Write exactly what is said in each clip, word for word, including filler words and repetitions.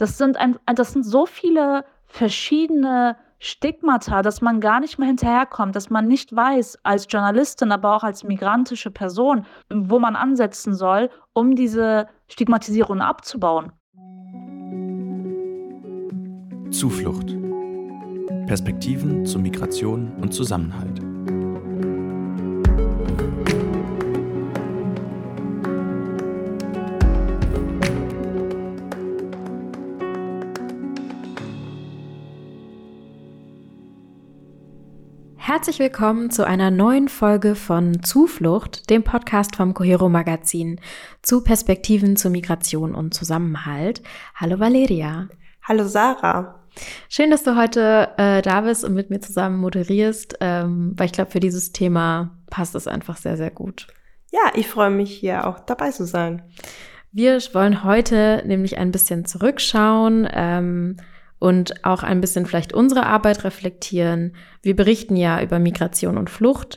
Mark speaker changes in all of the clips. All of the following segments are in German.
Speaker 1: Das sind ein das sind so viele verschiedene Stigmata, dass man gar nicht mehr hinterherkommt, dass man nicht weiß als Journalistin, aber auch als migrantische Person, wo man ansetzen soll, um diese Stigmatisierung abzubauen.
Speaker 2: Zuflucht. Perspektiven zu Migration und Zusammenhalt.
Speaker 3: Herzlich willkommen zu einer neuen Folge von Zuflucht, dem Podcast vom Cohero Magazin zu Perspektiven zu Migration und Zusammenhalt. Hallo Valeria.
Speaker 4: Hallo Sarah.
Speaker 3: Schön, dass du heute äh, da bist und mit mir zusammen moderierst, ähm, weil ich glaube, für dieses Thema passt es einfach sehr, sehr gut.
Speaker 4: Ja, ich freue mich, hier auch dabei zu sein.
Speaker 3: Wir wollen heute nämlich ein bisschen zurückschauen, ähm, und auch ein bisschen vielleicht unsere Arbeit reflektieren. Wir berichten ja über Migration und Flucht.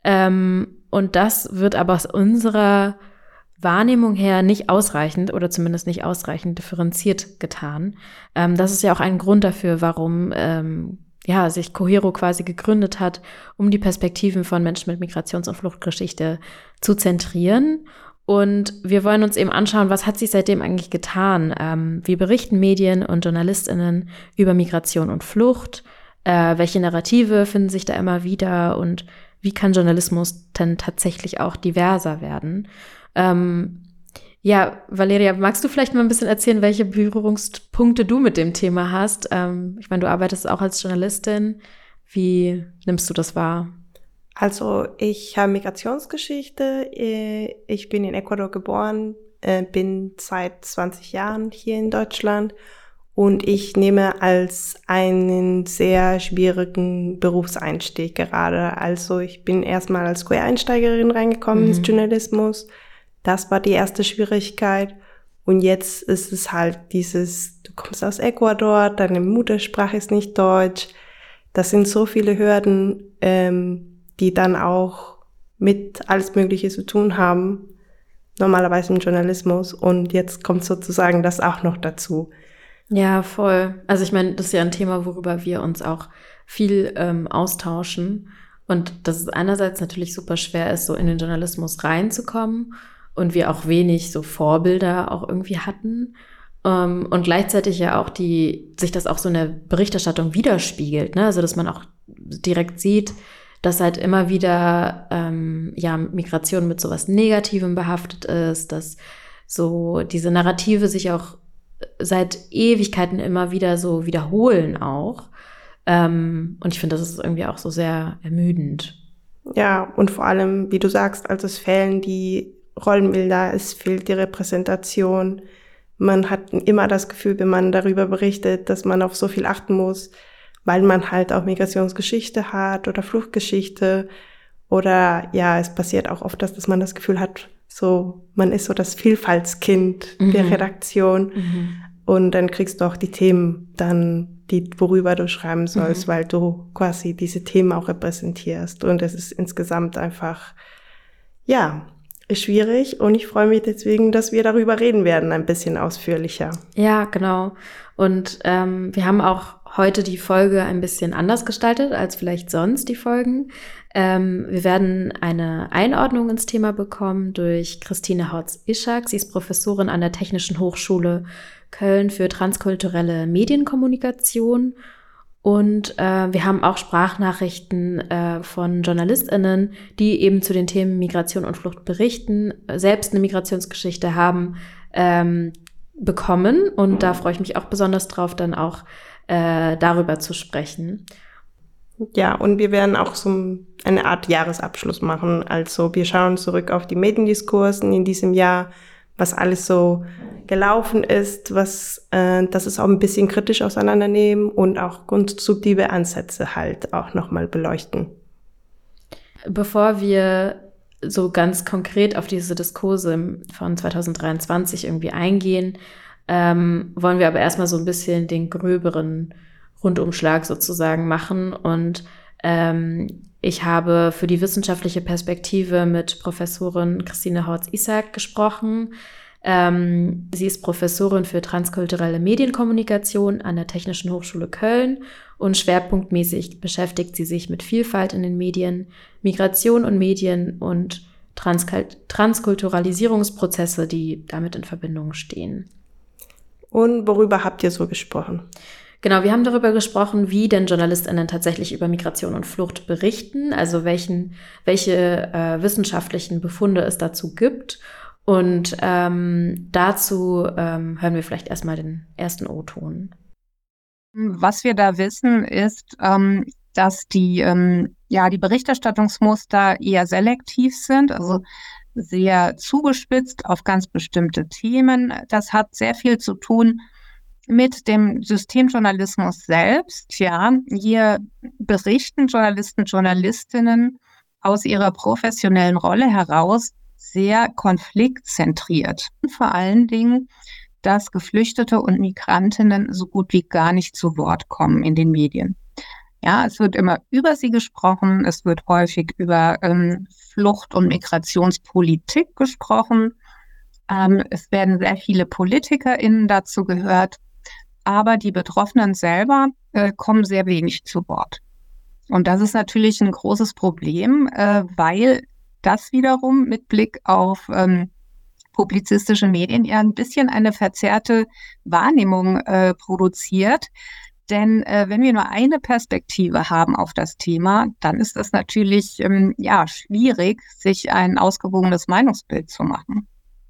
Speaker 3: Ähm, und das wird aber aus unserer Wahrnehmung her nicht ausreichend oder zumindest nicht ausreichend differenziert getan. Ähm, das ist ja auch ein Grund dafür, warum ähm, ja, sich Cohero quasi gegründet hat, um die Perspektiven von Menschen mit Migrations- und Fluchtgeschichte zu zentrieren. Und wir wollen uns eben anschauen, was hat sich seitdem eigentlich getan? Ähm, wie berichten Medien und JournalistInnen über Migration und Flucht? Äh, welche Narrative finden sich da immer wieder? Und wie kann Journalismus denn tatsächlich auch diverser werden? Ähm, ja, Valeria, magst du vielleicht mal ein bisschen erzählen, welche Berührungspunkte du mit dem Thema hast? Ähm, ich meine, du arbeitest auch als Journalistin. Wie nimmst du das wahr?
Speaker 4: Also ich habe Migrationsgeschichte, ich bin in Ecuador geboren, bin seit zwanzig Jahren hier in Deutschland und ich nehme als einen sehr schwierigen Berufseinstieg gerade. Also ich bin erstmal als Quereinsteigerin reingekommen mhm. ins Journalismus, das war die erste Schwierigkeit und jetzt ist es halt dieses, du kommst aus Ecuador, deine Muttersprache ist nicht Deutsch, das sind so viele Hürden, ähm, die dann auch mit alles Mögliche zu tun haben, normalerweise im Journalismus. Und jetzt kommt sozusagen das auch noch dazu.
Speaker 3: Ja, voll. Also ich meine, das ist ja ein Thema, worüber wir uns auch viel ähm, austauschen. Und dass es einerseits natürlich super schwer ist, so in den Journalismus reinzukommen und wir auch wenig so Vorbilder auch irgendwie hatten. Um, und gleichzeitig ja auch die, sich das auch so in der Berichterstattung widerspiegelt, ne? Also dass man auch direkt sieht, dass halt immer wieder ähm, ja Migration mit sowas Negativem behaftet ist, dass so diese Narrative sich auch seit Ewigkeiten immer wieder so wiederholen auch. Ähm, und ich finde, das ist irgendwie auch so sehr ermüdend.
Speaker 4: Ja, und vor allem, wie du sagst, also es fehlen die Rollenbilder, es fehlt die Repräsentation. Man hat immer das Gefühl, wenn man darüber berichtet, dass man auf so viel achten muss, weil man halt auch Migrationsgeschichte hat oder Fluchtgeschichte oder ja, es passiert auch oft, dass, dass man das Gefühl hat, so man ist so das Vielfaltskind mhm. der Redaktion mhm. und dann kriegst du auch die Themen dann, die worüber du schreiben sollst, mhm. weil du quasi diese Themen auch repräsentierst und es ist insgesamt einfach, ja, schwierig und ich freue mich deswegen, dass wir darüber reden werden, ein bisschen ausführlicher.
Speaker 3: Ja, genau. Und ähm, wir haben auch heute die Folge ein bisschen anders gestaltet als vielleicht sonst die Folgen. Ähm, wir werden eine Einordnung ins Thema bekommen durch Christine Horz-Ischak. Sie ist Professorin an der Technischen Hochschule Köln für transkulturelle Medienkommunikation. Und äh, wir haben auch Sprachnachrichten äh, von JournalistInnen, die eben zu den Themen Migration und Flucht berichten, selbst eine Migrationsgeschichte haben, ähm, bekommen. Und da freue ich mich auch besonders drauf, dann auch äh, darüber zu sprechen.
Speaker 4: Ja, und wir werden auch so eine Art Jahresabschluss machen. Also wir schauen zurück auf die Mediendiskursen in diesem Jahr, was alles so gelaufen ist, was äh, das ist auch ein bisschen kritisch auseinandernehmen und auch konstruktive Ansätze halt auch nochmal beleuchten.
Speaker 3: Bevor wir so ganz konkret auf diese Diskurse von zwanzig dreiundzwanzig irgendwie eingehen, ähm, wollen wir aber erstmal so ein bisschen den gröberen Rundumschlag sozusagen machen. Und ähm, ich habe für die wissenschaftliche Perspektive mit Professorin Christine Horz-Ischak gesprochen. Ähm, sie ist Professorin für transkulturelle Medienkommunikation an der Technischen Hochschule Köln und schwerpunktmäßig beschäftigt sie sich mit Vielfalt in den Medien, Migration und Medien und Transkul- Transkulturalisierungsprozesse, die damit in Verbindung stehen.
Speaker 4: Und worüber habt ihr so gesprochen?
Speaker 3: Genau, wir haben darüber gesprochen, wie denn JournalistInnen tatsächlich über Migration und Flucht berichten, also welchen, welche äh, wissenschaftlichen Befunde es dazu gibt. Und ähm, dazu ähm, hören wir vielleicht erstmal den ersten O-Ton.
Speaker 5: Was wir da wissen, ist, ähm, dass die, ähm, ja, die Berichterstattungsmuster eher selektiv sind, also sehr zugespitzt auf ganz bestimmte Themen. Das hat sehr viel zu tun mit dem Systemjournalismus selbst. Ja, hier berichten Journalisten, Journalistinnen aus ihrer professionellen Rolle heraus sehr konfliktzentriert. Und vor allen Dingen, dass Geflüchtete und Migrantinnen so gut wie gar nicht zu Wort kommen in den Medien. Ja, es wird immer über sie gesprochen, es wird häufig über ähm, Flucht- und Migrationspolitik gesprochen. Ähm, es werden sehr viele PolitikerInnen dazu gehört, aber die Betroffenen selber äh, kommen sehr wenig zu Wort. Und das ist natürlich ein großes Problem, äh, weil das wiederum mit Blick auf ähm, publizistische Medien ja ein bisschen eine verzerrte Wahrnehmung äh, produziert. Denn äh, wenn wir nur eine Perspektive haben auf das Thema, dann ist es natürlich ähm, ja, schwierig, sich ein ausgewogenes Meinungsbild zu machen.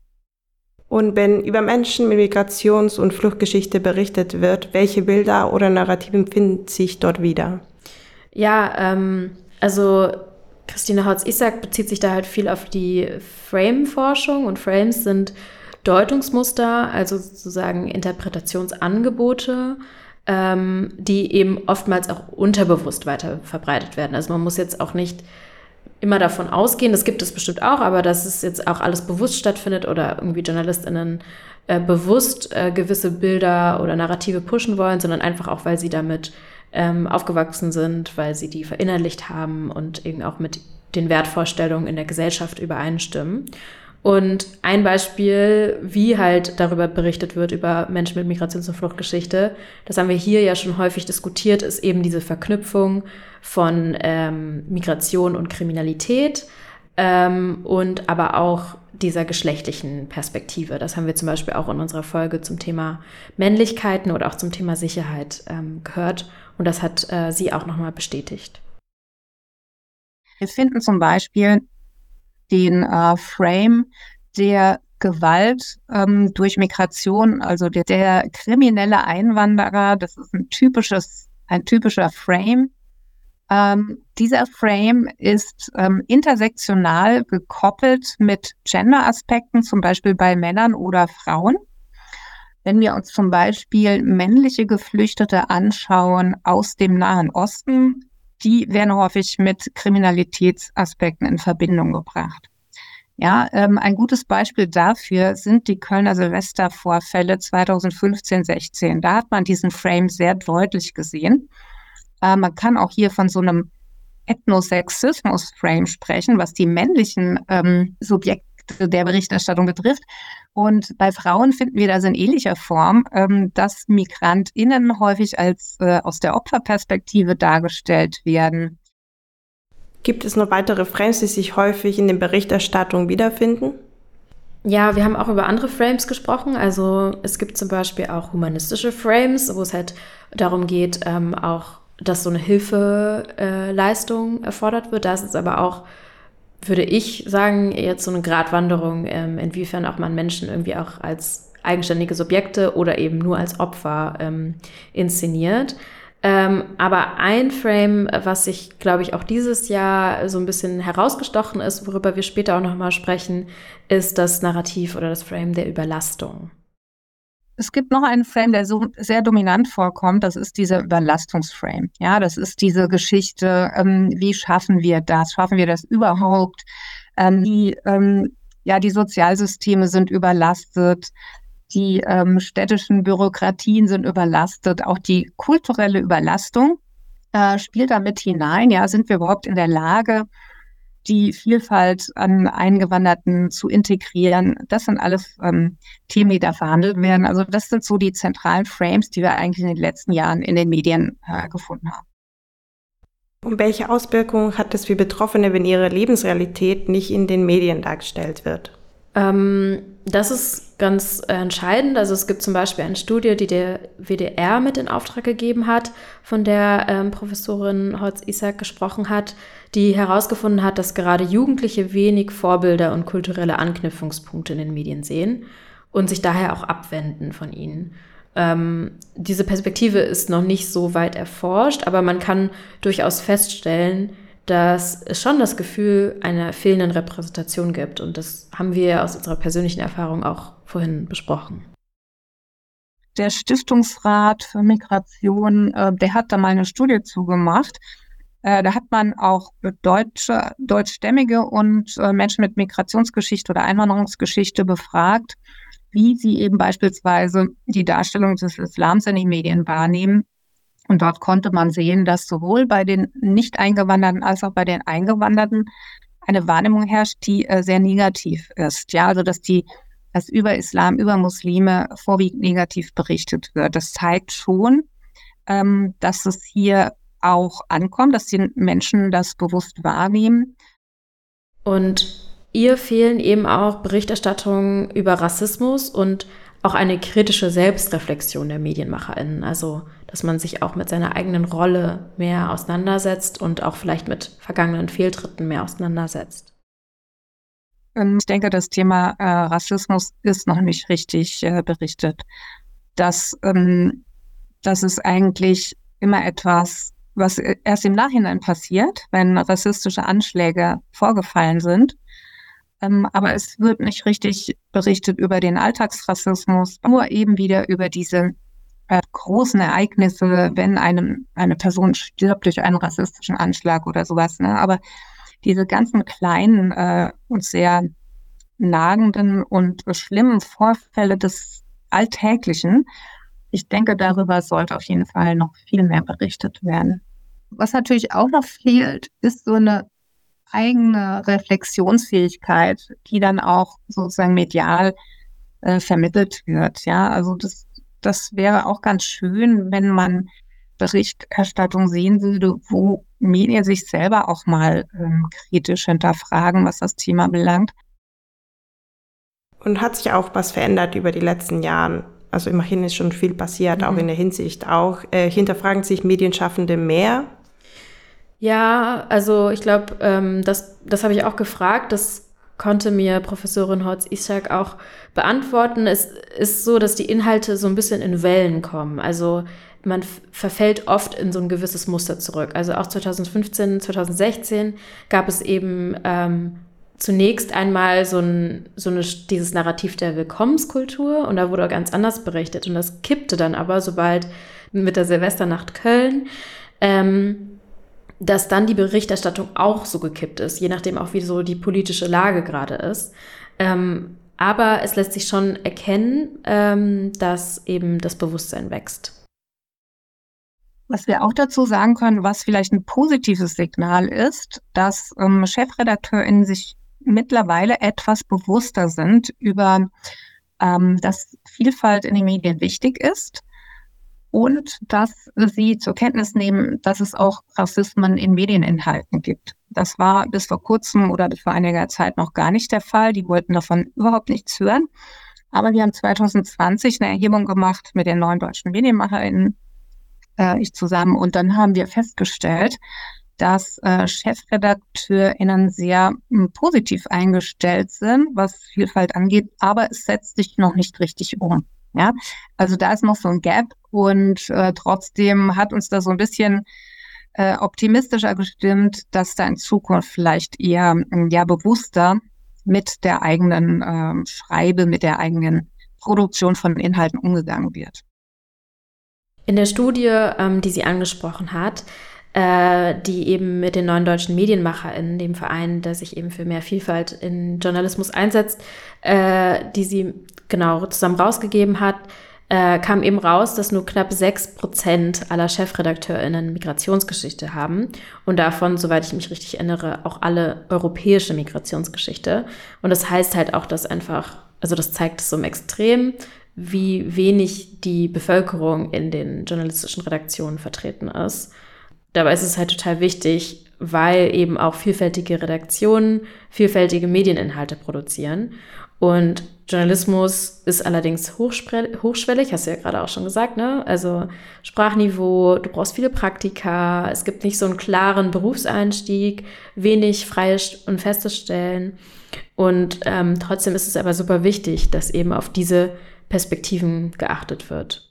Speaker 4: Und wenn über Menschen mit Migrations- und Fluchtgeschichte berichtet wird, welche Bilder oder Narrativen finden sich dort wieder?
Speaker 3: Ja, ähm, also Christine Hautz-Issack bezieht sich da halt viel auf die Frame-Forschung und Frames sind Deutungsmuster, also sozusagen Interpretationsangebote, ähm, die eben oftmals auch unterbewusst weiter verbreitet werden. Also man muss jetzt auch nicht immer davon ausgehen, das gibt es bestimmt auch, aber dass es jetzt auch alles bewusst stattfindet oder irgendwie JournalistInnen äh, bewusst äh, gewisse Bilder oder Narrative pushen wollen, sondern einfach auch, weil sie damit ähm, aufgewachsen sind, weil sie die verinnerlicht haben und eben auch mit den Wertvorstellungen in der Gesellschaft übereinstimmen. Und ein Beispiel, wie halt darüber berichtet wird, über Menschen mit Migrations- und Fluchtgeschichte, das haben wir hier ja schon häufig diskutiert, ist eben diese Verknüpfung von ähm, Migration und Kriminalität ähm, und aber auch dieser geschlechtlichen Perspektive. Das haben wir zum Beispiel auch in unserer Folge zum Thema Männlichkeiten oder auch zum Thema Sicherheit ähm, gehört. Und das hat äh, sie auch nochmal bestätigt.
Speaker 5: Wir finden zum Beispiel den äh, Frame der Gewalt ähm, durch Migration, also der, der kriminelle Einwanderer, das ist ein typisches, ein typischer Frame. Ähm, dieser Frame ist ähm, intersektional gekoppelt mit Gender-Aspekten, zum Beispiel bei Männern oder Frauen. Wenn wir uns zum Beispiel männliche Geflüchtete anschauen aus dem Nahen Osten, die werden häufig mit Kriminalitätsaspekten in Verbindung gebracht. Ja, ähm, ein gutes Beispiel dafür sind die Kölner Silvestervorfälle zweitausendfünfzehn sechzehn. Da hat man diesen Frame sehr deutlich gesehen. Äh, man kann auch hier von so einem Ethnosexismus-Frame sprechen, was die männlichen ähm, Subjekte der Berichterstattung betrifft. Und bei Frauen finden wir das in ähnlicher Form, ähm, dass MigrantInnen häufig als äh, aus der Opferperspektive dargestellt werden.
Speaker 4: Gibt es noch weitere Frames, die sich häufig in den Berichterstattungen wiederfinden?
Speaker 3: Ja, wir haben auch über andere Frames gesprochen. Also es gibt zum Beispiel auch humanistische Frames, wo es halt darum geht, ähm, auch, dass so eine Hilfeleistung äh, erfordert wird. Da ist es aber auch, würde ich sagen, jetzt so eine Gratwanderung, ähm, inwiefern auch man Menschen irgendwie auch als eigenständige Subjekte oder eben nur als Opfer ähm, inszeniert. Ähm, aber ein Frame, was sich, glaube ich, auch dieses Jahr so ein bisschen herausgestochen ist, worüber wir später auch nochmal sprechen, ist das Narrativ oder das Frame der Überlastung.
Speaker 5: Es gibt noch einen Frame, der so sehr dominant vorkommt, das ist dieser Überlastungsframe. Ja, das ist diese Geschichte, ähm, wie schaffen wir das? Schaffen wir das überhaupt? Ähm, die, ähm, ja, die Sozialsysteme sind überlastet. Die ähm, städtischen Bürokratien sind überlastet, auch die kulturelle Überlastung äh, spielt da mit hinein. Ja, sind wir überhaupt in der Lage, die Vielfalt an Eingewanderten zu integrieren. Das sind alles ähm, Themen, die da verhandelt werden. Also das sind so die zentralen Frames, die wir eigentlich in den letzten Jahren in den Medien äh, gefunden haben.
Speaker 4: Und welche Auswirkungen hat es für Betroffene, wenn ihre Lebensrealität nicht in den Medien dargestellt wird?
Speaker 3: Ähm, das ist ganz äh, entscheidend. Also es gibt zum Beispiel eine Studie, die der W D R mit in Auftrag gegeben hat, von der ähm, Professorin Holz-Issack gesprochen hat, die herausgefunden hat, dass gerade Jugendliche wenig Vorbilder und kulturelle Anknüpfungspunkte in den Medien sehen und sich daher auch abwenden von ihnen. Ähm, diese Perspektive ist noch nicht so weit erforscht, aber man kann durchaus feststellen, dass es schon das Gefühl einer fehlenden Repräsentation gibt. Und das haben wir aus unserer persönlichen Erfahrung auch vorhin besprochen.
Speaker 5: Der Stiftungsrat für Migration, äh, der hat da mal eine Studie zugemacht. Äh, da hat man auch Deutsche, Deutschstämmige und äh, Menschen mit Migrationsgeschichte oder Einwanderungsgeschichte befragt, wie sie eben beispielsweise die Darstellung des Islams in den Medien wahrnehmen. Und dort konnte man sehen, dass sowohl bei den Nicht-Eingewanderten als auch bei den Eingewanderten eine Wahrnehmung herrscht, die äh, sehr negativ ist. Ja, also dass die, dass über Islam, über Muslime vorwiegend negativ berichtet wird. Das zeigt schon, ähm, dass es hier auch ankommt, dass die Menschen das bewusst wahrnehmen.
Speaker 3: Und ihr fehlen eben auch Berichterstattungen über Rassismus und auch eine kritische Selbstreflexion der MedienmacherInnen. Also, dass man sich auch mit seiner eigenen Rolle mehr auseinandersetzt und auch vielleicht mit vergangenen Fehltritten mehr auseinandersetzt.
Speaker 5: Ich denke, das Thema äh, Rassismus ist noch nicht richtig äh, berichtet. Das, ähm, das ist eigentlich immer etwas, was erst im Nachhinein passiert, wenn rassistische Anschläge vorgefallen sind. Ähm, aber es wird nicht richtig berichtet über den Alltagsrassismus, nur eben wieder über diese äh, großen Ereignisse, wenn einem, eine Person stirbt durch einen rassistischen Anschlag oder sowas. Ne? Aber diese ganzen kleinen äh, und sehr nagenden und schlimmen Vorfälle des Alltäglichen, ich denke, darüber sollte auf jeden Fall noch viel mehr berichtet werden. Was natürlich auch noch fehlt, ist so eine eigene Reflexionsfähigkeit, die dann auch sozusagen medial äh, vermittelt wird. Ja, also das, das wäre auch ganz schön, wenn man Berichterstattung sehen würde, wo Medien sich selber auch mal ähm, kritisch hinterfragen, was das Thema belangt.
Speaker 4: Und hat sich auch was verändert über die letzten Jahre? Also immerhin ist schon viel passiert, mhm. auch in der Hinsicht auch. Äh, hinterfragen sich Medienschaffende mehr?
Speaker 3: Ja, also ich glaube, ähm, das, das habe ich auch gefragt. Das konnte mir Professorin Holz-Issack auch beantworten. Es ist so, dass die Inhalte so ein bisschen in Wellen kommen. Also man f- verfällt oft in so ein gewisses Muster zurück. Also auch zwanzig fünfzehn, zwanzig sechzehn gab es eben ähm, zunächst einmal so, ein, so eine, dieses Narrativ der Willkommenskultur und da wurde ganz anders berichtet. Und das kippte dann aber, sobald mit der Silvesternacht Köln, ähm, dass dann die Berichterstattung auch so gekippt ist, je nachdem auch, wie so die politische Lage gerade ist. Ähm, aber es lässt sich schon erkennen, ähm, dass eben das Bewusstsein wächst.
Speaker 5: Was wir auch dazu sagen können, was vielleicht ein positives Signal ist, dass ähm, ChefredakteurInnen sich mittlerweile etwas bewusster sind über, ähm, dass Vielfalt in den Medien wichtig ist. Und dass sie zur Kenntnis nehmen, dass es auch Rassismen in Medieninhalten gibt. Das war bis vor kurzem oder bis vor einiger Zeit noch gar nicht der Fall. Die wollten davon überhaupt nichts hören. Aber wir haben zwanzig zwanzig eine Erhebung gemacht mit den neuen deutschen MedienmacherInnen, äh, ich zusammen. Und dann haben wir festgestellt, dass äh, ChefredakteurInnen sehr m, positiv eingestellt sind, was Vielfalt angeht. Aber es setzt sich noch nicht richtig um. Ja, also da ist noch so ein Gap und äh, trotzdem hat uns da so ein bisschen äh, optimistischer gestimmt, dass da in Zukunft vielleicht eher ja bewusster mit der eigenen äh, Schreibe, mit der eigenen Produktion von Inhalten umgegangen wird.
Speaker 3: In der Studie, ähm, die sie angesprochen hat, äh, die eben mit den neuen deutschen MedienmacherInnen, dem Verein, der sich eben für mehr Vielfalt in Journalismus einsetzt, äh, die sie genau zusammen rausgegeben hat, äh, kam eben raus, dass nur knapp sechs Prozent aller ChefredakteurInnen Migrationsgeschichte haben und davon, soweit ich mich richtig erinnere, auch alle europäische Migrationsgeschichte. Und das heißt halt auch, dass einfach, also das zeigt es so im Extrem, wie wenig die Bevölkerung in den journalistischen Redaktionen vertreten ist. Dabei ist es halt total wichtig, weil eben auch vielfältige Redaktionen vielfältige Medieninhalte produzieren. Und Journalismus ist allerdings hochschwellig, hast du ja gerade auch schon gesagt, ne? Also Sprachniveau, du brauchst viele Praktika, es gibt nicht so einen klaren Berufseinstieg, wenig freie und feste Stellen. Und ähm, trotzdem ist es aber super wichtig, dass eben auf diese Perspektiven geachtet wird.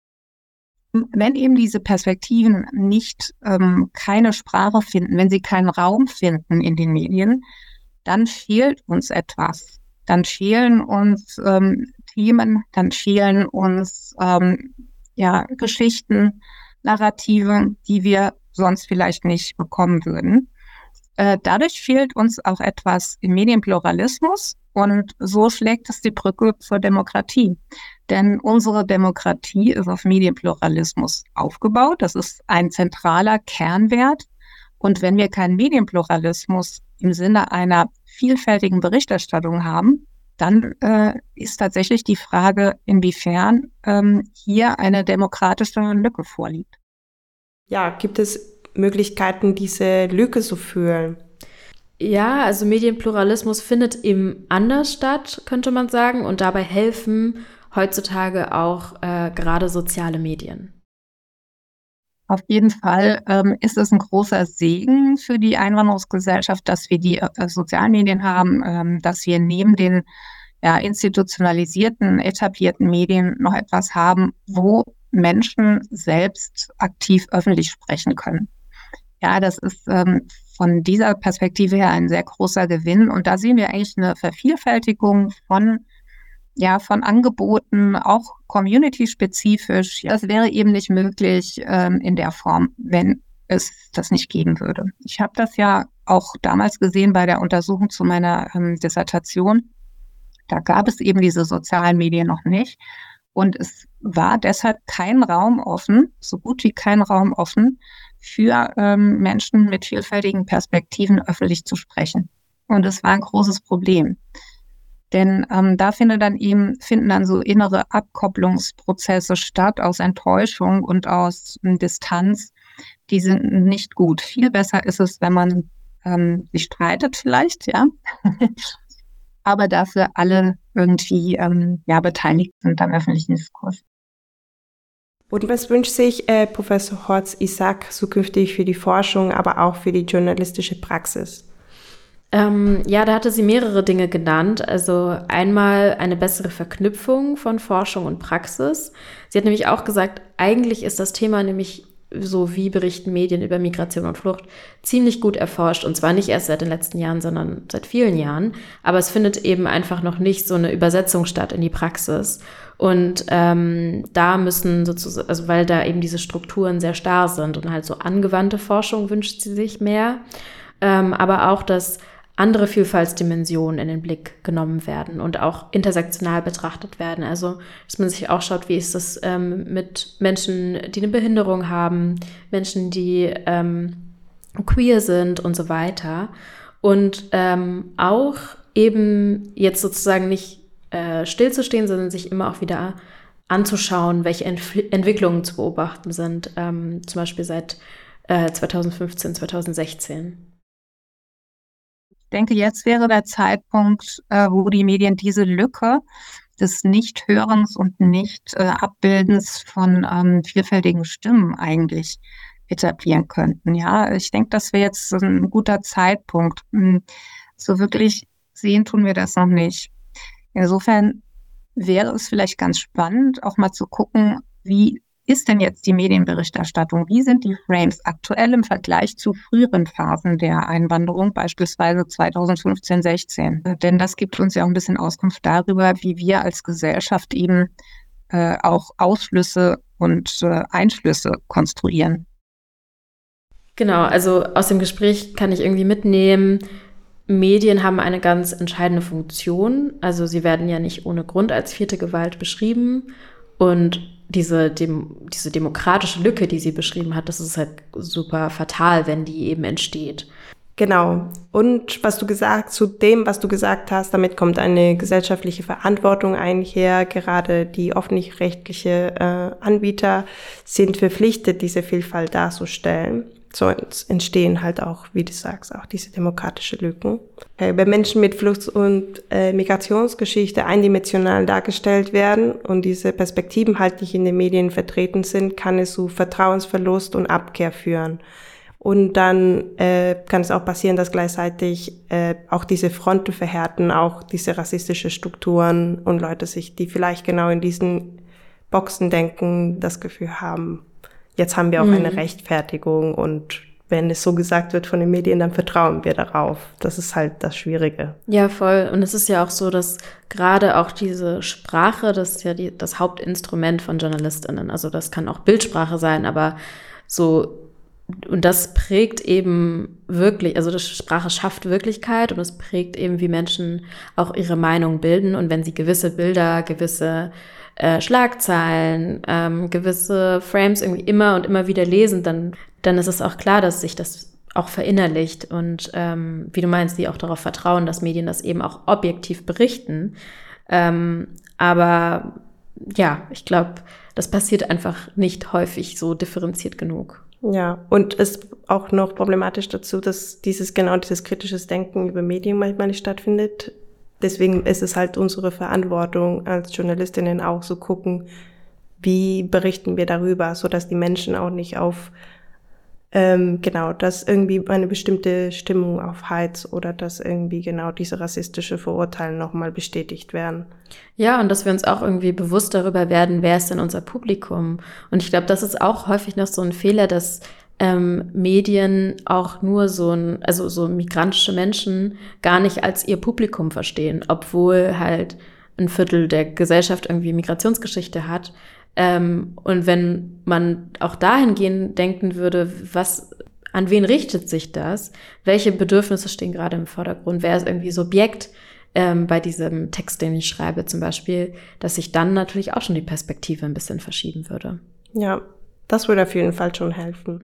Speaker 5: Wenn eben diese Perspektiven nicht ähm, keine Sprache finden, wenn sie keinen Raum finden in den Medien, dann fehlt uns etwas. Dann fehlen uns ähm, Themen, dann fehlen uns ähm, ja, Geschichten, Narrative, die wir sonst vielleicht nicht bekommen würden. Äh, dadurch fehlt uns auch etwas im Medienpluralismus und so schlägt es die Brücke zur Demokratie. Denn unsere Demokratie ist auf Medienpluralismus aufgebaut. Das ist ein zentraler Kernwert. Und wenn wir keinen Medienpluralismus im Sinne einer vielfältigen Berichterstattung haben, dann äh, ist tatsächlich die Frage, inwiefern ähm, hier eine demokratische Lücke vorliegt.
Speaker 4: Ja, gibt es Möglichkeiten, diese Lücke zu füllen?
Speaker 3: Ja, also Medienpluralismus findet eben anders statt, könnte man sagen. Und dabei helfen heutzutage auch äh, gerade soziale Medien.
Speaker 5: Auf jeden Fall ähm, ist es ein großer Segen für die Einwanderungsgesellschaft, dass wir die äh, sozialen Medien haben, ähm, dass wir neben den ja, institutionalisierten, etablierten Medien noch etwas haben, wo Menschen selbst aktiv öffentlich sprechen können. Ja, das ist ähm, von dieser Perspektive her ein sehr großer Gewinn. Und da sehen wir eigentlich eine Vervielfältigung von Ja, von Angeboten, auch community-spezifisch. Das wäre eben nicht möglich ähm, in der Form, wenn es das nicht geben würde. Ich habe das ja auch damals gesehen bei der Untersuchung zu meiner ähm, Dissertation. Da gab es eben diese sozialen Medien noch nicht. Und es war deshalb kein Raum offen, so gut wie kein Raum offen, für ähm, Menschen mit vielfältigen Perspektiven öffentlich zu sprechen. Und es war ein großes Problem. Denn ähm, da findet dann eben, finden dann so innere Abkopplungsprozesse statt aus Enttäuschung und aus ähm, Distanz. Die sind nicht gut. Viel besser ist es, wenn man ähm, sich streitet vielleicht, ja, aber dafür alle irgendwie ähm, ja, beteiligt sind am öffentlichen Diskurs.
Speaker 4: Und was wünscht sich äh, Professor Horz-Isaac zukünftig für die Forschung, aber auch für die journalistische Praxis?
Speaker 3: Ähm, ja, da hatte sie mehrere Dinge genannt. Also einmal eine bessere Verknüpfung von Forschung und Praxis. Sie hat nämlich auch gesagt, eigentlich ist das Thema nämlich so, wie berichten Medien über Migration und Flucht, ziemlich gut erforscht. Und zwar nicht erst seit den letzten Jahren, sondern seit vielen Jahren. Aber es findet eben einfach noch nicht so eine Übersetzung statt in die Praxis. Und ähm, da müssen sozusagen, also weil da eben diese Strukturen sehr starr sind und halt so angewandte Forschung wünscht sie sich mehr. Ähm, aber auch, dass andere Vielfaltsdimensionen in den Blick genommen werden und auch intersektional betrachtet werden. Also, dass man sich auch schaut, wie ist das ähm, mit Menschen, die eine Behinderung haben, Menschen, die ähm, queer sind und so weiter. Und ähm, auch eben jetzt sozusagen nicht äh, stillzustehen, sondern sich immer auch wieder anzuschauen, welche Entf- Entwicklungen zu beobachten sind, ähm, zum Beispiel seit äh, zwanzig fünfzehn, zwanzig sechzehn.
Speaker 5: Ich denke, jetzt wäre der Zeitpunkt, äh, wo die Medien diese Lücke des Nichthörens und Nicht-Abbildens äh, von ähm, vielfältigen Stimmen eigentlich etablieren könnten. Ja, ich denke, das wäre jetzt ein guter Zeitpunkt. So wirklich sehen tun wir das noch nicht. Insofern wäre es vielleicht ganz spannend, auch mal zu gucken, wie ist denn jetzt die Medienberichterstattung? Wie sind die Frames aktuell im Vergleich zu früheren Phasen der Einwanderung, beispielsweise zwanzig fünfzehn, sechzehn? Denn das gibt uns ja auch ein bisschen Auskunft darüber, wie wir als Gesellschaft eben äh, auch Ausschlüsse und äh, Einschlüsse konstruieren.
Speaker 3: Genau, also aus dem Gespräch kann ich irgendwie mitnehmen, Medien haben eine ganz entscheidende Funktion. Also sie werden ja nicht ohne Grund als vierte Gewalt beschrieben. Und diese, dem, diese demokratische Lücke, die sie beschrieben hat, das ist halt super fatal, wenn die eben entsteht.
Speaker 4: Genau. Und was du gesagt, zu dem, was du gesagt hast, damit kommt eine gesellschaftliche Verantwortung einher. Gerade die öffentlich-rechtliche äh, Anbieter sind verpflichtet, diese Vielfalt darzustellen. So entstehen halt auch, wie du sagst, auch diese demokratische Lücken. Okay, wenn Menschen mit Flucht- und äh, Migrationsgeschichte eindimensional dargestellt werden und diese Perspektiven halt nicht in den Medien vertreten sind, kann es zu Vertrauensverlust und Abkehr führen. Und dann äh, kann es auch passieren, dass gleichzeitig äh, auch diese Fronten verhärten, auch diese rassistische Strukturen und Leute sich, die vielleicht genau in diesen Boxen denken, das Gefühl haben, jetzt haben wir auch mhm. eine Rechtfertigung und wenn es so gesagt wird von den Medien, dann vertrauen wir darauf. Das ist halt das Schwierige.
Speaker 3: Ja, voll. Und es ist ja auch so, dass gerade auch diese Sprache, das ist ja die, das Hauptinstrument von JournalistInnen. Also das kann auch Bildsprache sein, aber so. Und das prägt eben wirklich, also das Sprache schafft Wirklichkeit und es prägt eben, wie Menschen auch ihre Meinung bilden. Und wenn sie gewisse Bilder, gewisse äh, Schlagzeilen, ähm, gewisse Frames irgendwie immer und immer wieder lesen, dann, dann ist es auch klar, dass sich das auch verinnerlicht. Und ähm, wie du meinst, die auch darauf vertrauen, dass Medien das eben auch objektiv berichten. Ähm, aber ja, ich glaube, das passiert einfach nicht häufig so differenziert genug.
Speaker 4: Ja, und es ist auch noch problematisch dazu, dass dieses genau dieses kritisches Denken über Medien manchmal nicht stattfindet. Deswegen ist es halt unsere Verantwortung als Journalistinnen auch zu gucken, wie berichten wir darüber, so dass die Menschen auch nicht auf ähm, genau, dass irgendwie eine bestimmte Stimmung aufheizt oder dass irgendwie genau diese rassistische Vorurteile nochmal bestätigt werden.
Speaker 3: Ja, und dass wir uns auch irgendwie bewusst darüber werden, wer ist denn unser Publikum? Und ich glaube, das ist auch häufig noch so ein Fehler, dass ähm, Medien auch nur so ein, also so migrantische Menschen gar nicht als ihr Publikum verstehen, obwohl halt ein Viertel der Gesellschaft irgendwie Migrationsgeschichte hat. Ähm, und wenn man auch dahingehend denken würde, was, an wen richtet sich das? Welche Bedürfnisse stehen gerade im Vordergrund? Wer ist irgendwie Subjekt ähm, bei diesem Text, den ich schreibe zum Beispiel, dass sich dann natürlich auch schon die Perspektive ein bisschen verschieben würde.
Speaker 4: Ja, das würde auf jeden Fall schon helfen.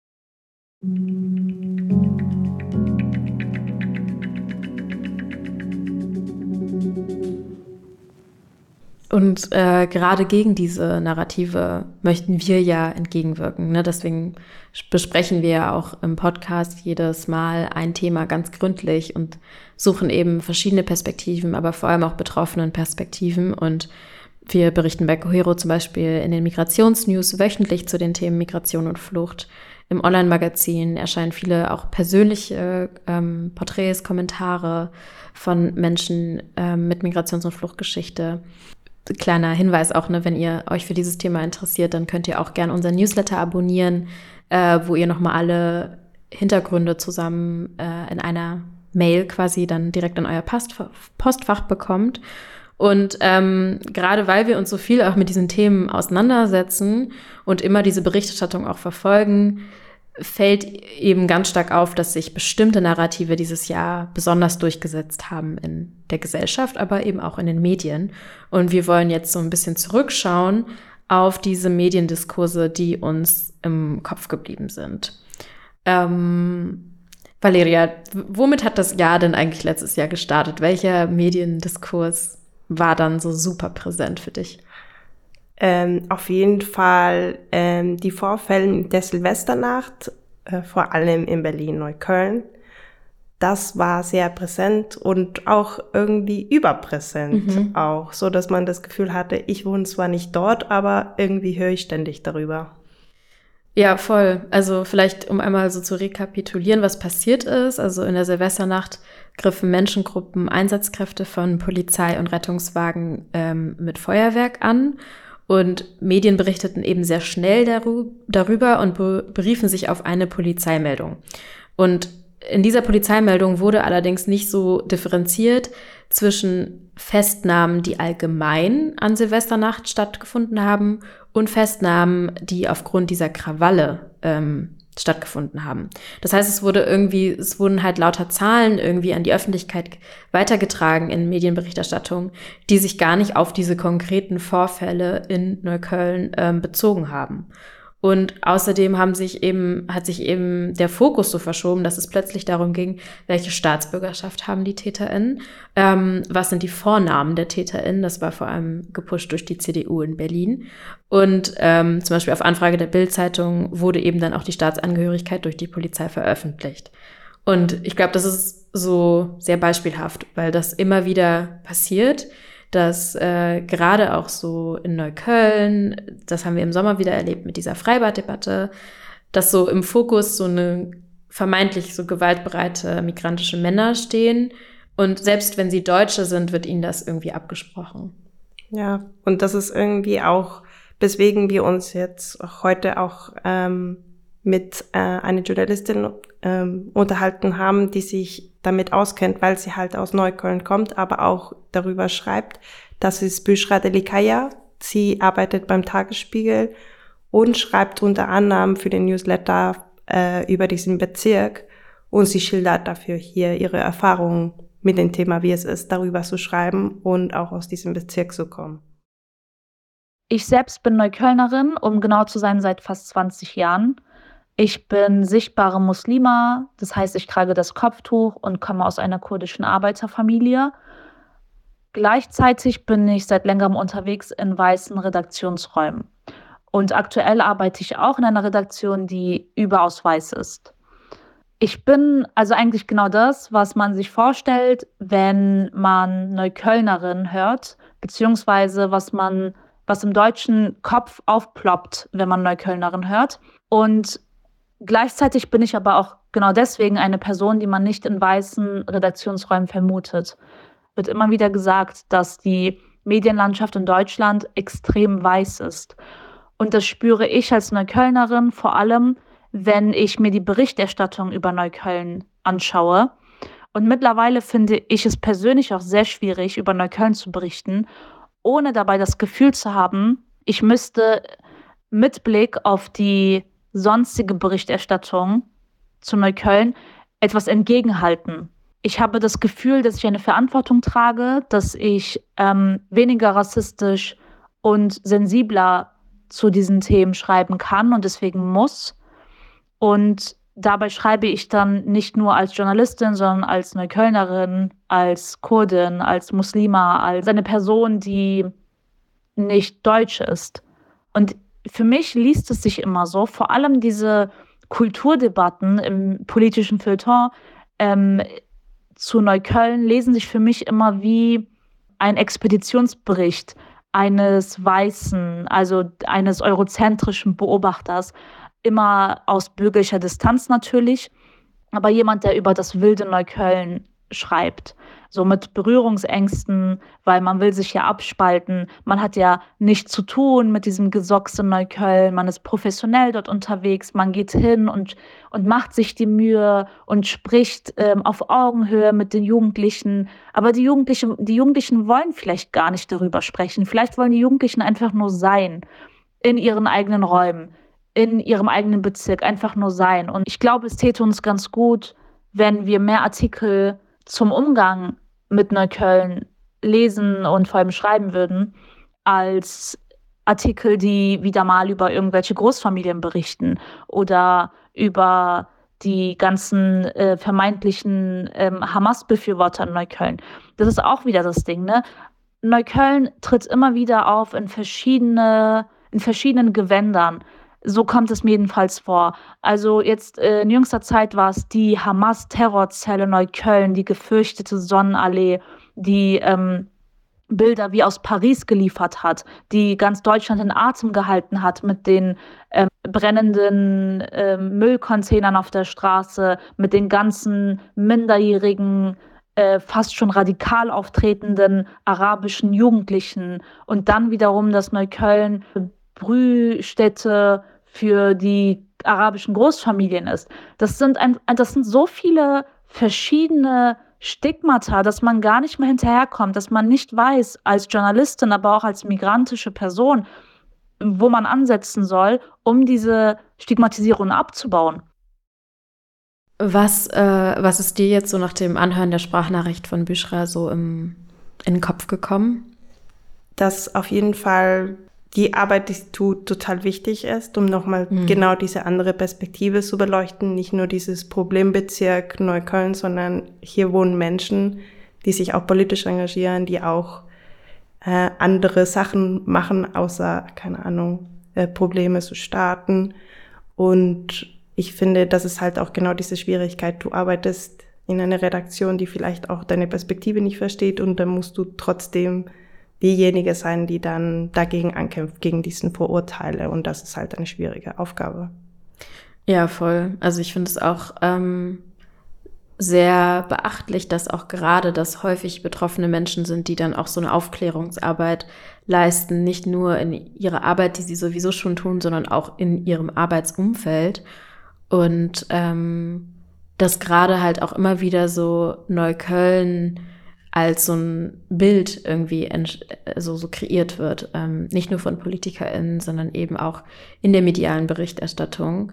Speaker 3: Und äh, gerade gegen diese Narrative möchten wir ja entgegenwirken. Ne? Deswegen besprechen wir ja auch im Podcast jedes Mal ein Thema ganz gründlich und suchen eben verschiedene Perspektiven, aber vor allem auch betroffenen Perspektiven. Und wir berichten bei Cohero zum Beispiel in den Migrationsnews wöchentlich zu den Themen Migration und Flucht. Im Online-Magazin erscheinen viele auch persönliche ähm, Porträts, Kommentare von Menschen ähm, mit Migrations- und Fluchtgeschichte. Kleiner Hinweis auch, ne, wenn ihr euch für dieses Thema interessiert, dann könnt ihr auch gerne unseren Newsletter abonnieren, äh, wo ihr nochmal alle Hintergründe zusammen äh, in einer Mail quasi dann direkt in euer Postfach, Postfach bekommt. Und ähm, gerade weil wir uns so viel auch mit diesen Themen auseinandersetzen und immer diese Berichterstattung auch verfolgen, fällt eben ganz stark auf, dass sich bestimmte Narrative dieses Jahr besonders durchgesetzt haben in der Gesellschaft, aber eben auch in den Medien. Und wir wollen jetzt so ein bisschen zurückschauen auf diese Mediendiskurse, die uns im Kopf geblieben sind. Ähm, Valeria, womit hat das Jahr denn eigentlich letztes Jahr gestartet? Welcher Mediendiskurs war dann so super präsent für dich?
Speaker 4: Ähm, auf jeden Fall ähm, die Vorfälle der Silvesternacht, äh, vor allem in Berlin-Neukölln. Das war sehr präsent und auch irgendwie überpräsent mhm. auch, so dass man das Gefühl hatte, ich wohne zwar nicht dort, aber irgendwie höre ich ständig darüber.
Speaker 3: Ja, voll. Also vielleicht, um einmal so zu rekapitulieren, was passiert ist. Also in der Silvesternacht griffen Menschengruppen Einsatzkräfte von Polizei und Rettungswagen ähm, mit Feuerwerk an. Und Medien berichteten eben sehr schnell darüber und beriefen sich auf eine Polizeimeldung. Und in dieser Polizeimeldung wurde allerdings nicht so differenziert zwischen Festnahmen, die allgemein an Silvesternacht stattgefunden haben, und Festnahmen, die aufgrund dieser Krawalle ähm, stattgefunden haben. Das heißt, es wurde irgendwie, es wurden halt lauter Zahlen irgendwie an die Öffentlichkeit weitergetragen in Medienberichterstattung, die sich gar nicht auf diese konkreten Vorfälle in Neukölln ähm, bezogen haben. Und außerdem haben sich eben, hat sich eben der Fokus so verschoben, dass es plötzlich darum ging, welche Staatsbürgerschaft haben die TäterInnen, ähm, was sind die Vornamen der TäterInnen, das war vor allem gepusht durch die C D U in Berlin. Und ähm, zum Beispiel auf Anfrage der Bild-Zeitung wurde eben dann auch die Staatsangehörigkeit durch die Polizei veröffentlicht. Und ich glaube, das ist so sehr beispielhaft, weil das immer wieder passiert, dass äh, gerade auch so in Neukölln, das haben wir im Sommer wieder erlebt mit dieser Freibad-Debatte, dass so im Fokus so eine vermeintlich so gewaltbereite migrantische Männer stehen und selbst wenn sie Deutsche sind, wird ihnen das irgendwie abgesprochen.
Speaker 4: Ja, und das ist irgendwie auch, weswegen wir uns jetzt heute auch ähm, mit äh, einer Journalistin ähm, unterhalten haben, die sich damit auskennt, weil sie halt aus Neukölln kommt, aber auch darüber schreibt. Das ist Büschra Delikaya. Sie arbeitet beim Tagesspiegel und schreibt unter anderem für den Newsletter äh, über diesen Bezirk. Und sie schildert dafür hier ihre Erfahrungen mit dem Thema, wie es ist, darüber zu schreiben und auch aus diesem Bezirk zu kommen.
Speaker 1: Ich selbst bin Neuköllnerin, um genau zu sein, seit fast zwanzig Jahren. Ich bin sichtbare Muslima, das heißt, ich trage das Kopftuch und komme aus einer kurdischen Arbeiterfamilie. Gleichzeitig bin ich seit längerem unterwegs in weißen Redaktionsräumen. Und aktuell arbeite ich auch in einer Redaktion, die überaus weiß ist. Ich bin also eigentlich genau das, was man sich vorstellt, wenn man Neuköllnerin hört, beziehungsweise was man, was im deutschen Kopf aufploppt, wenn man Neuköllnerin hört. Und gleichzeitig bin ich aber auch genau deswegen eine Person, die man nicht in weißen Redaktionsräumen vermutet. Wird immer wieder gesagt, dass die Medienlandschaft in Deutschland extrem weiß ist. Und das spüre ich als Neuköllnerin vor allem, wenn ich mir die Berichterstattung über Neukölln anschaue. Und mittlerweile finde ich es persönlich auch sehr schwierig, über Neukölln zu berichten, ohne dabei das Gefühl zu haben, ich müsste mit Blick auf die sonstige Berichterstattung zu Neukölln etwas entgegenhalten. Ich habe das Gefühl, dass ich eine Verantwortung trage, dass ich ähm, weniger rassistisch und sensibler zu diesen Themen schreiben kann und deswegen muss. Und dabei schreibe ich dann nicht nur als Journalistin, sondern als Neuköllnerin, als Kurdin, als Muslima, als eine Person, die nicht deutsch ist. Und für mich liest es sich immer so, vor allem diese Kulturdebatten im politischen Feuilleton ähm, zu Neukölln lesen sich für mich immer wie ein Expeditionsbericht eines weißen, also eines eurozentrischen Beobachters, immer aus bürgerlicher Distanz natürlich, aber jemand, der über das wilde Neukölln schreibt. So mit Berührungsängsten, weil man will sich ja abspalten. Man hat ja nichts zu tun mit diesem Gesocks in Neukölln. Man ist professionell dort unterwegs. Man geht hin und, und macht sich die Mühe und spricht ähm, auf Augenhöhe mit den Jugendlichen. Aber die Jugendlichen, die Jugendlichen wollen vielleicht gar nicht darüber sprechen. Vielleicht wollen die Jugendlichen einfach nur sein in ihren eigenen Räumen, in ihrem eigenen Bezirk, einfach nur sein. Und ich glaube, es täte uns ganz gut, wenn wir mehr Artikel zum Umgang mit Neukölln lesen und vor allem schreiben würden, als Artikel, die wieder mal über irgendwelche Großfamilien berichten oder über die ganzen äh, vermeintlichen ähm, Hamas-Befürworter in Neukölln. Das ist auch wieder das Ding, ne? Neukölln tritt immer wieder auf in verschiedene, in verschiedenen Gewändern. So kommt es mir jedenfalls vor. Also jetzt äh, in jüngster Zeit war es die Hamas-Terrorzelle Neukölln, die gefürchtete Sonnenallee, die ähm, Bilder wie aus Paris geliefert hat, die ganz Deutschland in Atem gehalten hat mit den ähm, brennenden ähm, Müllcontainern auf der Straße, mit den ganzen minderjährigen, äh, fast schon radikal auftretenden arabischen Jugendlichen und dann wiederum das Neukölln Brühstätte für die arabischen Großfamilien ist. Das sind, ein, das sind so viele verschiedene Stigmata, dass man gar nicht mehr hinterherkommt, dass man nicht weiß, als Journalistin, aber auch als migrantische Person, wo man ansetzen soll, um diese Stigmatisierung abzubauen.
Speaker 3: Was, äh, was ist dir jetzt so nach dem Anhören der Sprachnachricht von Büschra so im, in den Kopf gekommen?
Speaker 4: Dass auf jeden Fall die Arbeit, die sie tut, total wichtig ist, um nochmal
Speaker 3: Mhm.
Speaker 4: genau diese andere Perspektive zu beleuchten. Nicht nur dieses Problembezirk Neukölln, sondern hier wohnen Menschen, die sich auch politisch engagieren, die auch äh, andere Sachen machen, außer, keine Ahnung, äh, Probleme zu starten. Und ich finde, das ist halt auch genau diese Schwierigkeit. Du arbeitest in einer Redaktion, die vielleicht auch deine Perspektive nicht versteht, und dann musst du trotzdem diejenige sein, die dann dagegen ankämpft, gegen diesen Vorurteile. Und das ist halt eine schwierige Aufgabe.
Speaker 3: Ja, voll. Also ich finde es auch ähm, sehr beachtlich, dass auch gerade das häufig betroffene Menschen sind, die dann auch so eine Aufklärungsarbeit leisten, nicht nur in ihrer Arbeit, die sie sowieso schon tun, sondern auch in ihrem Arbeitsumfeld. Und ähm, dass gerade halt auch immer wieder so Neukölln als so ein Bild irgendwie so, so kreiert wird. Ähm, nicht nur von PolitikerInnen, sondern eben auch in der medialen Berichterstattung.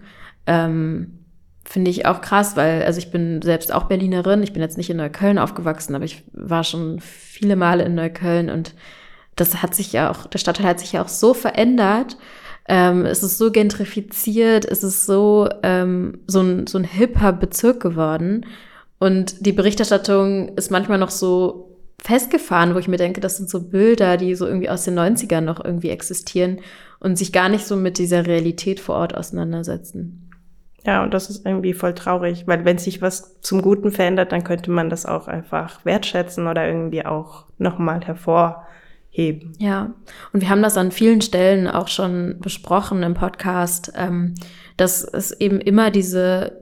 Speaker 3: Ähm, Finde ich auch krass, weil, also ich bin selbst auch Berlinerin, ich bin jetzt nicht in Neukölln aufgewachsen, aber ich war schon viele Male in Neukölln und das hat sich ja auch, der Stadtteil hat sich ja auch so verändert. Ähm, es ist so gentrifiziert, es ist so, ähm, so ein, so ein hipper Bezirk geworden. Und die Berichterstattung ist manchmal noch so festgefahren, wo ich mir denke, das sind so Bilder, die so irgendwie aus den neunzigern noch irgendwie existieren und sich gar nicht so mit dieser Realität vor Ort auseinandersetzen.
Speaker 4: Ja, und das ist irgendwie voll traurig, weil wenn sich was zum Guten verändert, dann könnte man das auch einfach wertschätzen oder irgendwie auch nochmal hervorheben.
Speaker 3: Ja, und wir haben das an vielen Stellen auch schon besprochen im Podcast, ähm, dass es eben immer diese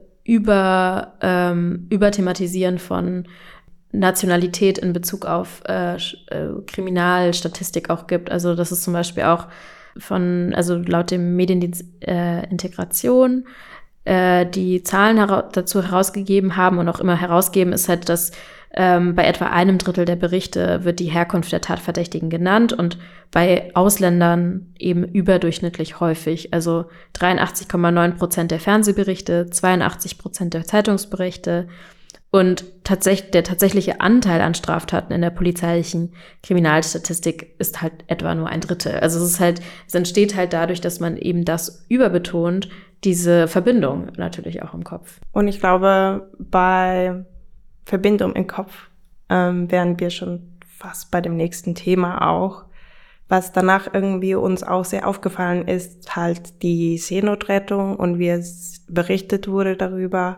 Speaker 3: über ähm, Überthematisieren von Nationalität in Bezug auf äh, äh, Kriminalstatistik auch gibt. Also das ist zum Beispiel auch von, also laut dem Mediendienst äh, Integration, äh, die Zahlen hera- dazu herausgegeben haben und auch immer herausgeben, ist halt, dass ähm, bei etwa einem Drittel der Berichte wird die Herkunft der Tatverdächtigen genannt und bei Ausländern eben überdurchschnittlich häufig. Also dreiundachtzig Komma neun Prozent der Fernsehberichte, zweiundachtzig Prozent der Zeitungsberichte und tatsächlich der tatsächliche Anteil an Straftaten in der polizeilichen Kriminalstatistik ist halt etwa nur ein Drittel. Also es ist halt, es entsteht halt dadurch, dass man eben das überbetont, diese Verbindung natürlich auch im Kopf.
Speaker 4: Und ich glaube, bei Verbindung im Kopf ähm, wären wir schon fast bei dem nächsten Thema auch. Was danach irgendwie uns auch sehr aufgefallen ist, halt die Seenotrettung und wie es berichtet wurde darüber.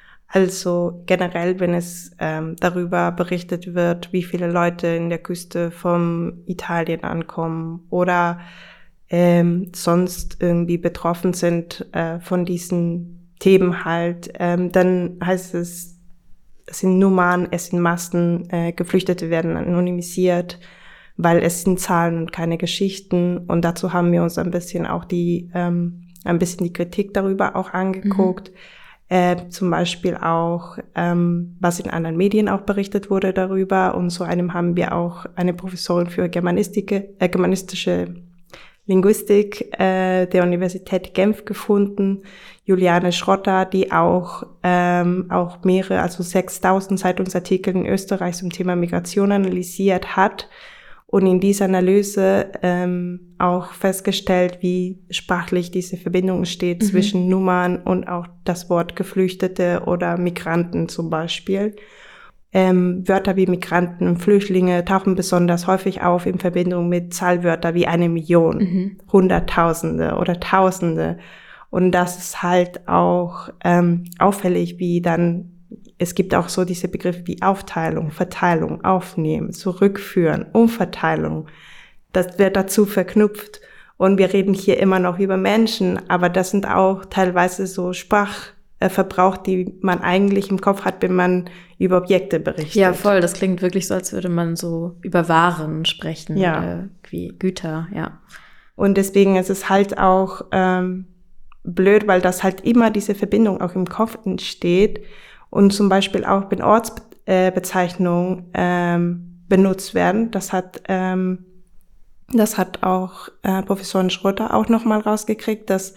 Speaker 4: Also generell, wenn es ähm, darüber berichtet wird, wie viele Leute in der Küste von Italien ankommen oder ähm, sonst irgendwie betroffen sind äh, von diesen Themen halt, ähm, dann heißt es, es sind Nummern, es sind Massen, äh, Geflüchtete werden anonymisiert, weil es sind Zahlen und keine Geschichten. Und dazu haben wir uns ein bisschen auch die, ähm, ein bisschen die Kritik darüber auch angeguckt. Mhm. Äh, zum Beispiel auch, ähm, was in anderen Medien auch berichtet wurde darüber. Und zu einem haben wir auch eine Professorin für Germanistik, äh, germanistische Linguistik äh, der Universität Genf gefunden, Juliane Schrotter, die auch ähm, auch mehrere, also sechstausend Zeitungsartikel in Österreich zum Thema Migration analysiert hat und in dieser Analyse ähm, auch festgestellt, wie sprachlich diese Verbindung steht mhm. zwischen Nummern und auch das Wort Geflüchtete oder Migranten zum Beispiel. Ähm, Wörter wie Migranten und Flüchtlinge tauchen besonders häufig auf in Verbindung mit Zahlwörter wie eine Million, mhm. Hunderttausende oder Tausende. Und das ist halt auch ähm, auffällig, wie dann, es gibt auch so diese Begriffe wie Aufteilung, Verteilung, Aufnehmen, Zurückführen, Umverteilung. Das wird dazu verknüpft. Und wir reden hier immer noch über Menschen, aber das sind auch teilweise so Sprach Verbrauch, die man eigentlich im Kopf hat, wenn man über Objekte berichtet.
Speaker 3: Ja, voll. Das klingt wirklich so, als würde man so über Waren sprechen,
Speaker 4: ja.
Speaker 3: äh, wie Güter, ja.
Speaker 4: Und deswegen ist es halt auch ähm, blöd, weil das halt immer diese Verbindung auch im Kopf entsteht und zum Beispiel auch wenn Ortsbezeichnungen ähm, benutzt werden. Das hat ähm, das hat auch äh, Professorin Schrotter auch nochmal rausgekriegt, dass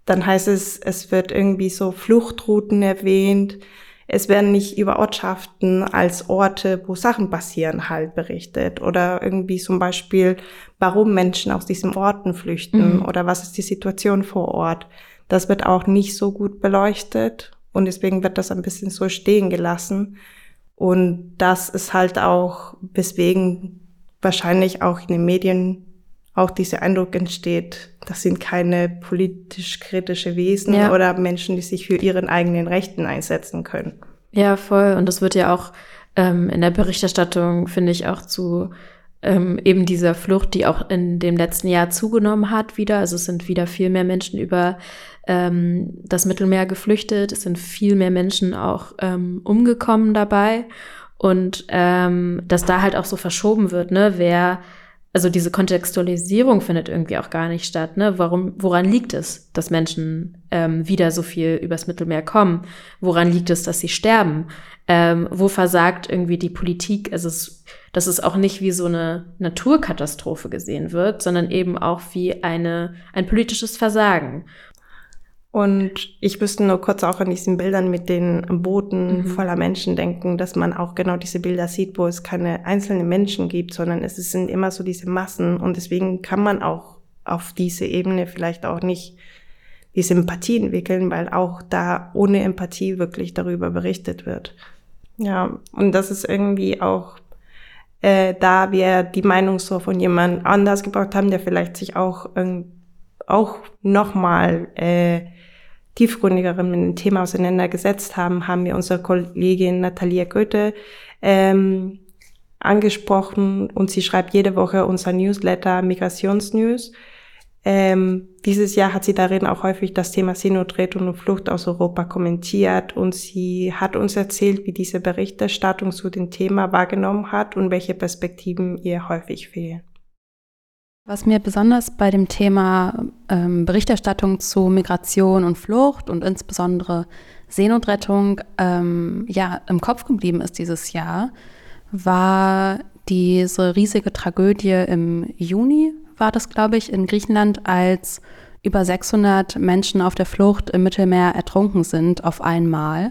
Speaker 4: dann heißt es, es wird irgendwie so Fluchtrouten erwähnt. Es werden nicht über Ortschaften als Orte, wo Sachen passieren, halt berichtet. Oder irgendwie zum Beispiel, warum Menschen aus diesen Orten flüchten
Speaker 3: Mhm.
Speaker 4: oder was ist die Situation vor Ort. Das wird auch nicht so gut beleuchtet und deswegen wird das ein bisschen so stehen gelassen. Und das ist halt auch, weswegen wahrscheinlich auch in den Medien auch dieser Eindruck entsteht, das sind keine politisch kritische Wesen
Speaker 3: Ja.
Speaker 4: oder Menschen, die sich für ihren eigenen Rechten einsetzen können.
Speaker 3: Ja, voll. Und das wird ja auch ähm, in der Berichterstattung, finde ich, auch zu ähm, eben dieser Flucht, die auch in dem letzten Jahr zugenommen hat wieder. Also es sind wieder viel mehr Menschen über ähm, das Mittelmeer geflüchtet. Es sind viel mehr Menschen auch ähm, umgekommen dabei. Und ähm, dass da halt auch so verschoben wird, ne, wer Also diese Kontextualisierung findet irgendwie auch gar nicht statt, ne? Warum, woran liegt es, dass Menschen ähm, wieder so viel übers Mittelmeer kommen? Woran liegt es, dass sie sterben? Ähm, wo versagt irgendwie die Politik? Also es, dass es auch nicht wie so eine Naturkatastrophe gesehen wird, sondern eben auch wie eine ein politisches Versagen.
Speaker 4: Und ich müsste nur kurz auch an diesen Bildern mit den Booten
Speaker 3: Mhm.
Speaker 4: voller Menschen denken, dass man auch genau diese Bilder sieht, wo es keine einzelnen Menschen gibt, sondern es sind immer so diese Massen. Und deswegen kann man auch auf diese Ebene vielleicht auch nicht diese Empathie entwickeln, weil auch da ohne Empathie wirklich darüber berichtet wird. Ja, und das ist irgendwie auch, äh, da wir die Meinung so von jemand anders gebraucht haben, der vielleicht sich auch, äh, auch nochmal äh, tiefgründiger mit dem Thema auseinandergesetzt haben, haben wir unsere Kollegin Natalia Goethe ähm, angesprochen und sie schreibt jede Woche unser Newsletter Migrationsnews. Ähm, dieses Jahr hat sie darin auch häufig das Thema Seenotrettung und Flucht aus Europa kommentiert und sie hat uns erzählt, wie diese Berichterstattung zu dem Thema wahrgenommen hat und welche Perspektiven ihr häufig fehlen.
Speaker 6: Was mir besonders bei dem Thema ähm, Berichterstattung zu Migration und Flucht und insbesondere Seenotrettung ähm, ja, im Kopf geblieben ist dieses Jahr, war diese riesige Tragödie im Juni, war das, glaube ich, in Griechenland, als über sechshundert Menschen auf der Flucht im Mittelmeer ertrunken sind auf einmal.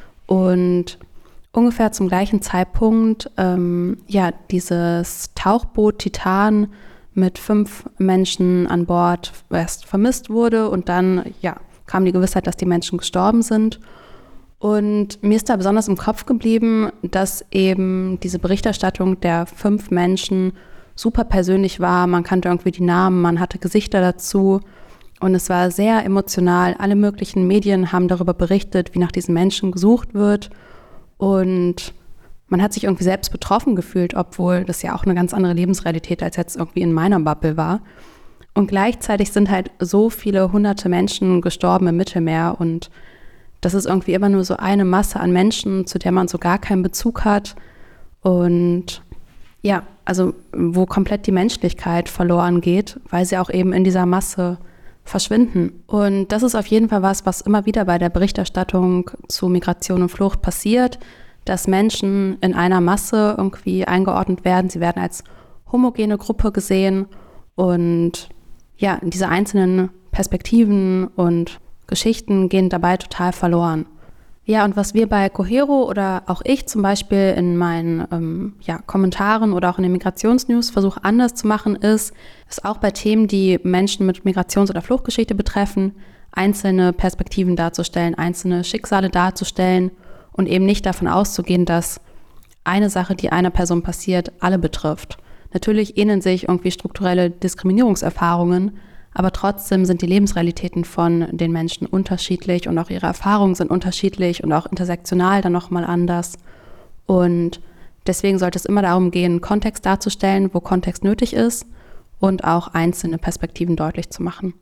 Speaker 6: Und ungefähr zum gleichen Zeitpunkt ähm, ja, dieses Tauchboot Titan mit fünf Menschen an Bord erst vermisst wurde und dann ja, kam die Gewissheit, dass die Menschen gestorben sind. Und mir ist da besonders im Kopf geblieben, dass eben diese Berichterstattung der fünf Menschen super persönlich war. Man kannte irgendwie die Namen, man hatte Gesichter dazu und es war sehr emotional. Alle möglichen Medien haben darüber berichtet, wie nach diesen Menschen gesucht wird und man hat sich irgendwie selbst betroffen gefühlt, obwohl das ja auch eine ganz andere Lebensrealität als jetzt irgendwie in meiner Bubble war. Und gleichzeitig sind halt so viele hunderte Menschen gestorben im Mittelmeer und das ist irgendwie immer nur so eine Masse an Menschen, zu der man so gar keinen Bezug hat und ja, also wo komplett die Menschlichkeit verloren geht, weil sie auch eben in dieser Masse verschwinden. Und das ist auf jeden Fall was, was immer wieder bei der Berichterstattung zu Migration und Flucht passiert, dass Menschen in einer Masse irgendwie eingeordnet werden. Sie werden als homogene Gruppe gesehen und ja, diese einzelnen Perspektiven und Geschichten gehen dabei total verloren. Ja, und was wir bei Cohero oder auch ich zum Beispiel in meinen ähm, ja, Kommentaren oder auch in den Migrationsnews versuche anders zu machen, ist, ist auch bei Themen, die Menschen mit Migrations- oder Fluchtgeschichte betreffen, einzelne Perspektiven darzustellen, einzelne Schicksale darzustellen und eben nicht davon auszugehen, dass eine Sache, die einer Person passiert, alle betrifft. Natürlich ähneln sich irgendwie strukturelle Diskriminierungserfahrungen, aber trotzdem sind die Lebensrealitäten von den Menschen unterschiedlich und auch ihre Erfahrungen sind unterschiedlich und auch intersektional dann nochmal anders. Und deswegen sollte es immer darum gehen, Kontext darzustellen, wo Kontext nötig ist und auch einzelne Perspektiven deutlich zu machen.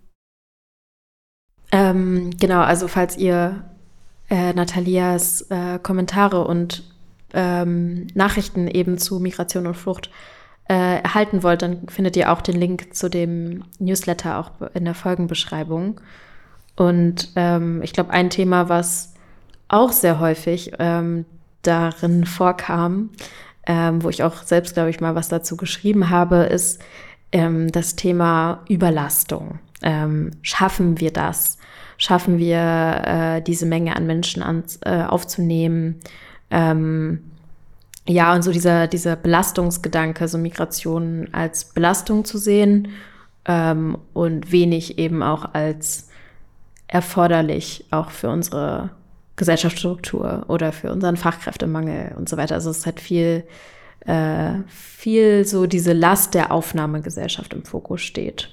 Speaker 3: Ähm, genau, also falls ihr äh, Natalias äh, Kommentare und ähm, Nachrichten eben zu Migration und Flucht äh, erhalten wollt, dann findet ihr auch den Link zu dem Newsletter auch in der Folgenbeschreibung. Und ähm, ich glaube, ein Thema, was auch sehr häufig ähm, darin vorkam, ähm, wo ich auch selbst, glaube ich, mal was dazu geschrieben habe, ist ähm, das Thema Überlastung. Ähm, schaffen wir das? Schaffen wir, äh, diese Menge an Menschen an, äh, aufzunehmen? Ähm, ja, und so dieser, dieser Belastungsgedanke, so Migration als Belastung zu sehen ähm, und wenig eben auch als erforderlich, auch für unsere Gesellschaftsstruktur oder für unseren Fachkräftemangel und so weiter. Also es hat viel, äh, viel so diese Last der Aufnahmegesellschaft im Fokus steht.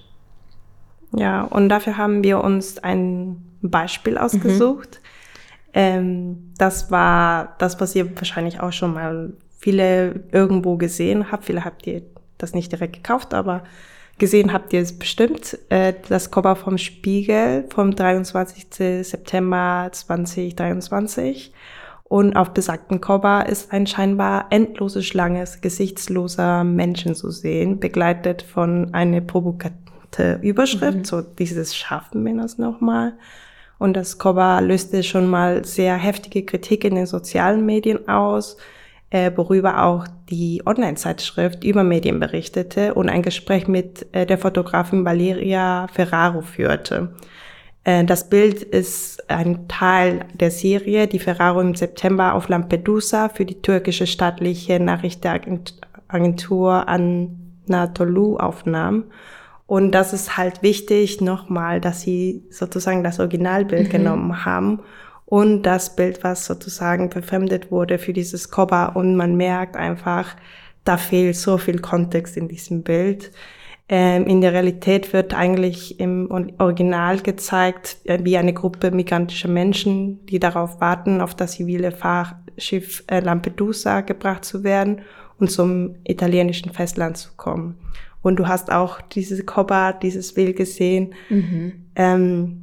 Speaker 4: Ja, und dafür haben wir uns ein Beispiel ausgesucht. Mhm. Ähm, das war das, was ihr wahrscheinlich auch schon mal viele irgendwo gesehen habt. Viele habt ihr das nicht direkt gekauft, aber gesehen habt ihr es bestimmt. Äh, das Cover vom Spiegel vom dreiundzwanzigsten September zweitausenddreiundzwanzig. Und auf besagten Cover ist ein scheinbar endlose Schlange gesichtsloser Menschen zu sehen, begleitet von einer provokante Überschrift, mhm. so dieses schaffen wir das nochmal. Und das Cover löste schon mal sehr heftige Kritik in den sozialen Medien aus, äh, worüber auch die Online-Zeitschrift über Medien berichtete und ein Gespräch mit äh, der Fotografin Valeria Ferraro führte. Äh, das Bild ist ein Teil der Serie, die Ferraro im September auf Lampedusa für die türkische staatliche Nachrichtenagentur Anadolu aufnahm. Und das ist halt wichtig nochmal, dass sie sozusagen das Originalbild mhm. genommen haben und das Bild, was sozusagen verfremdet wurde für dieses Cover. Und man merkt einfach, da fehlt so viel Kontext in diesem Bild. Ähm, in der Realität wird eigentlich im Original gezeigt, wie eine Gruppe migrantischer Menschen, die darauf warten, auf das zivile Fahrschiff äh, Lampedusa gebracht zu werden und zum italienischen Festland zu kommen. Und du hast auch dieses Cover, dieses Bild gesehen. Mhm. Ähm,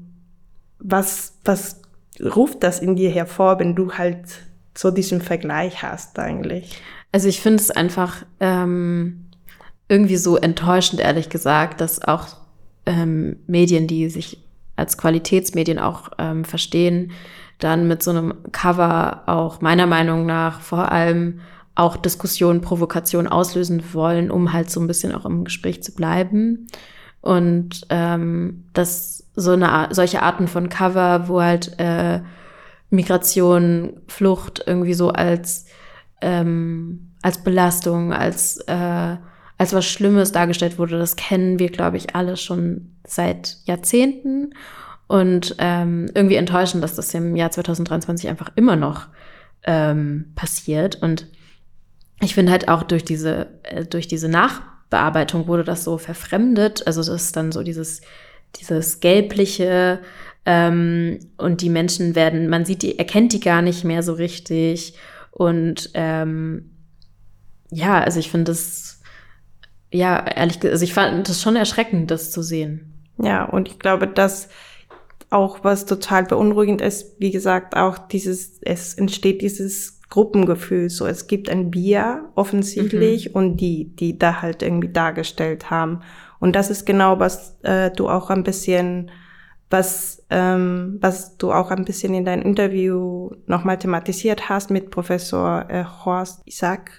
Speaker 4: was, was ruft das in dir hervor, wenn du halt so diesen Vergleich hast eigentlich?
Speaker 3: Also ich finde es einfach ähm, irgendwie so enttäuschend, ehrlich gesagt, dass auch ähm, Medien, die sich als Qualitätsmedien auch ähm, verstehen, dann mit so einem Cover auch meiner Meinung nach vor allem auch Diskussionen, Provokationen auslösen wollen, um halt so ein bisschen auch im Gespräch zu bleiben. Und ähm, dass so eine solche Arten von Cover, wo halt äh, Migration, Flucht irgendwie so als ähm, als Belastung, als äh, als was Schlimmes dargestellt wurde, das kennen wir, glaube ich, alle schon seit Jahrzehnten. Und ähm, irgendwie enttäuschend, dass das im Jahr zweitausenddreiundzwanzig einfach immer noch ähm, passiert. Und ich finde halt auch durch diese, äh, durch diese Nachbearbeitung wurde das so verfremdet. Also das ist dann so dieses, dieses Gelbliche ähm, und die Menschen werden, man sieht die, erkennt die gar nicht mehr so richtig. Und ähm, ja, also ich finde das, ja, ehrlich gesagt, also ich fand das schon erschreckend, das zu sehen.
Speaker 4: Ja, und ich glaube, dass auch was total beunruhigend ist, wie gesagt, auch dieses, es entsteht dieses Gruppengefühl, so es gibt ein Bier offensichtlich mhm. und die, die da halt irgendwie dargestellt haben. Und das ist genau, was äh, du auch ein bisschen, was ähm, was du auch ein bisschen in deinem Interview nochmal thematisiert hast mit Professor äh, Horst Isaac,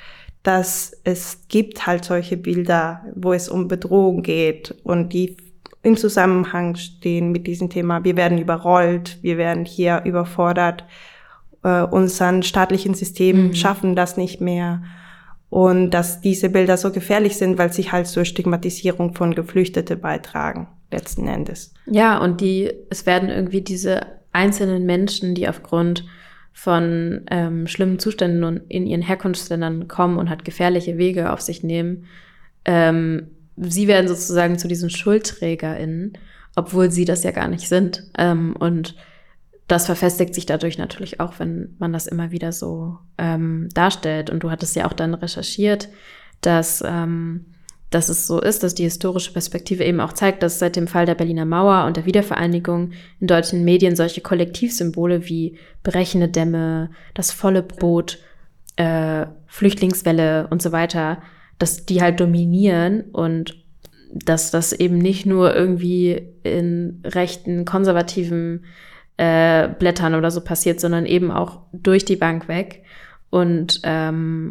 Speaker 4: dass es gibt halt solche Bilder, wo es um Bedrohung geht und die im Zusammenhang stehen mit diesem Thema. Wir werden überrollt, wir werden hier überfordert. Uh, unseren staatlichen Systemen mhm. schaffen das nicht mehr. Und dass diese Bilder so gefährlich sind, weil sie halt zur Stigmatisierung von Geflüchteten beitragen, letzten Endes.
Speaker 3: Ja, und die, es werden irgendwie diese einzelnen Menschen, die aufgrund von ähm, schlimmen Zuständen in ihren Herkunftsländern kommen und halt gefährliche Wege auf sich nehmen, ähm, sie werden sozusagen zu diesen SchuldträgerInnen, obwohl sie das ja gar nicht sind. Ähm, und das verfestigt sich dadurch natürlich auch, wenn man das immer wieder so ähm, darstellt. Und du hattest ja auch dann recherchiert, dass, ähm, dass es so ist, dass die historische Perspektive eben auch zeigt, dass seit dem Fall der Berliner Mauer und der Wiedervereinigung in deutschen Medien solche Kollektivsymbole wie brechende Dämme, das volle Boot, äh, Flüchtlingswelle und so weiter, dass die halt dominieren und dass das eben nicht nur irgendwie in rechten, konservativen Äh, Blättern oder so passiert, sondern eben auch durch die Bank weg. Und ähm,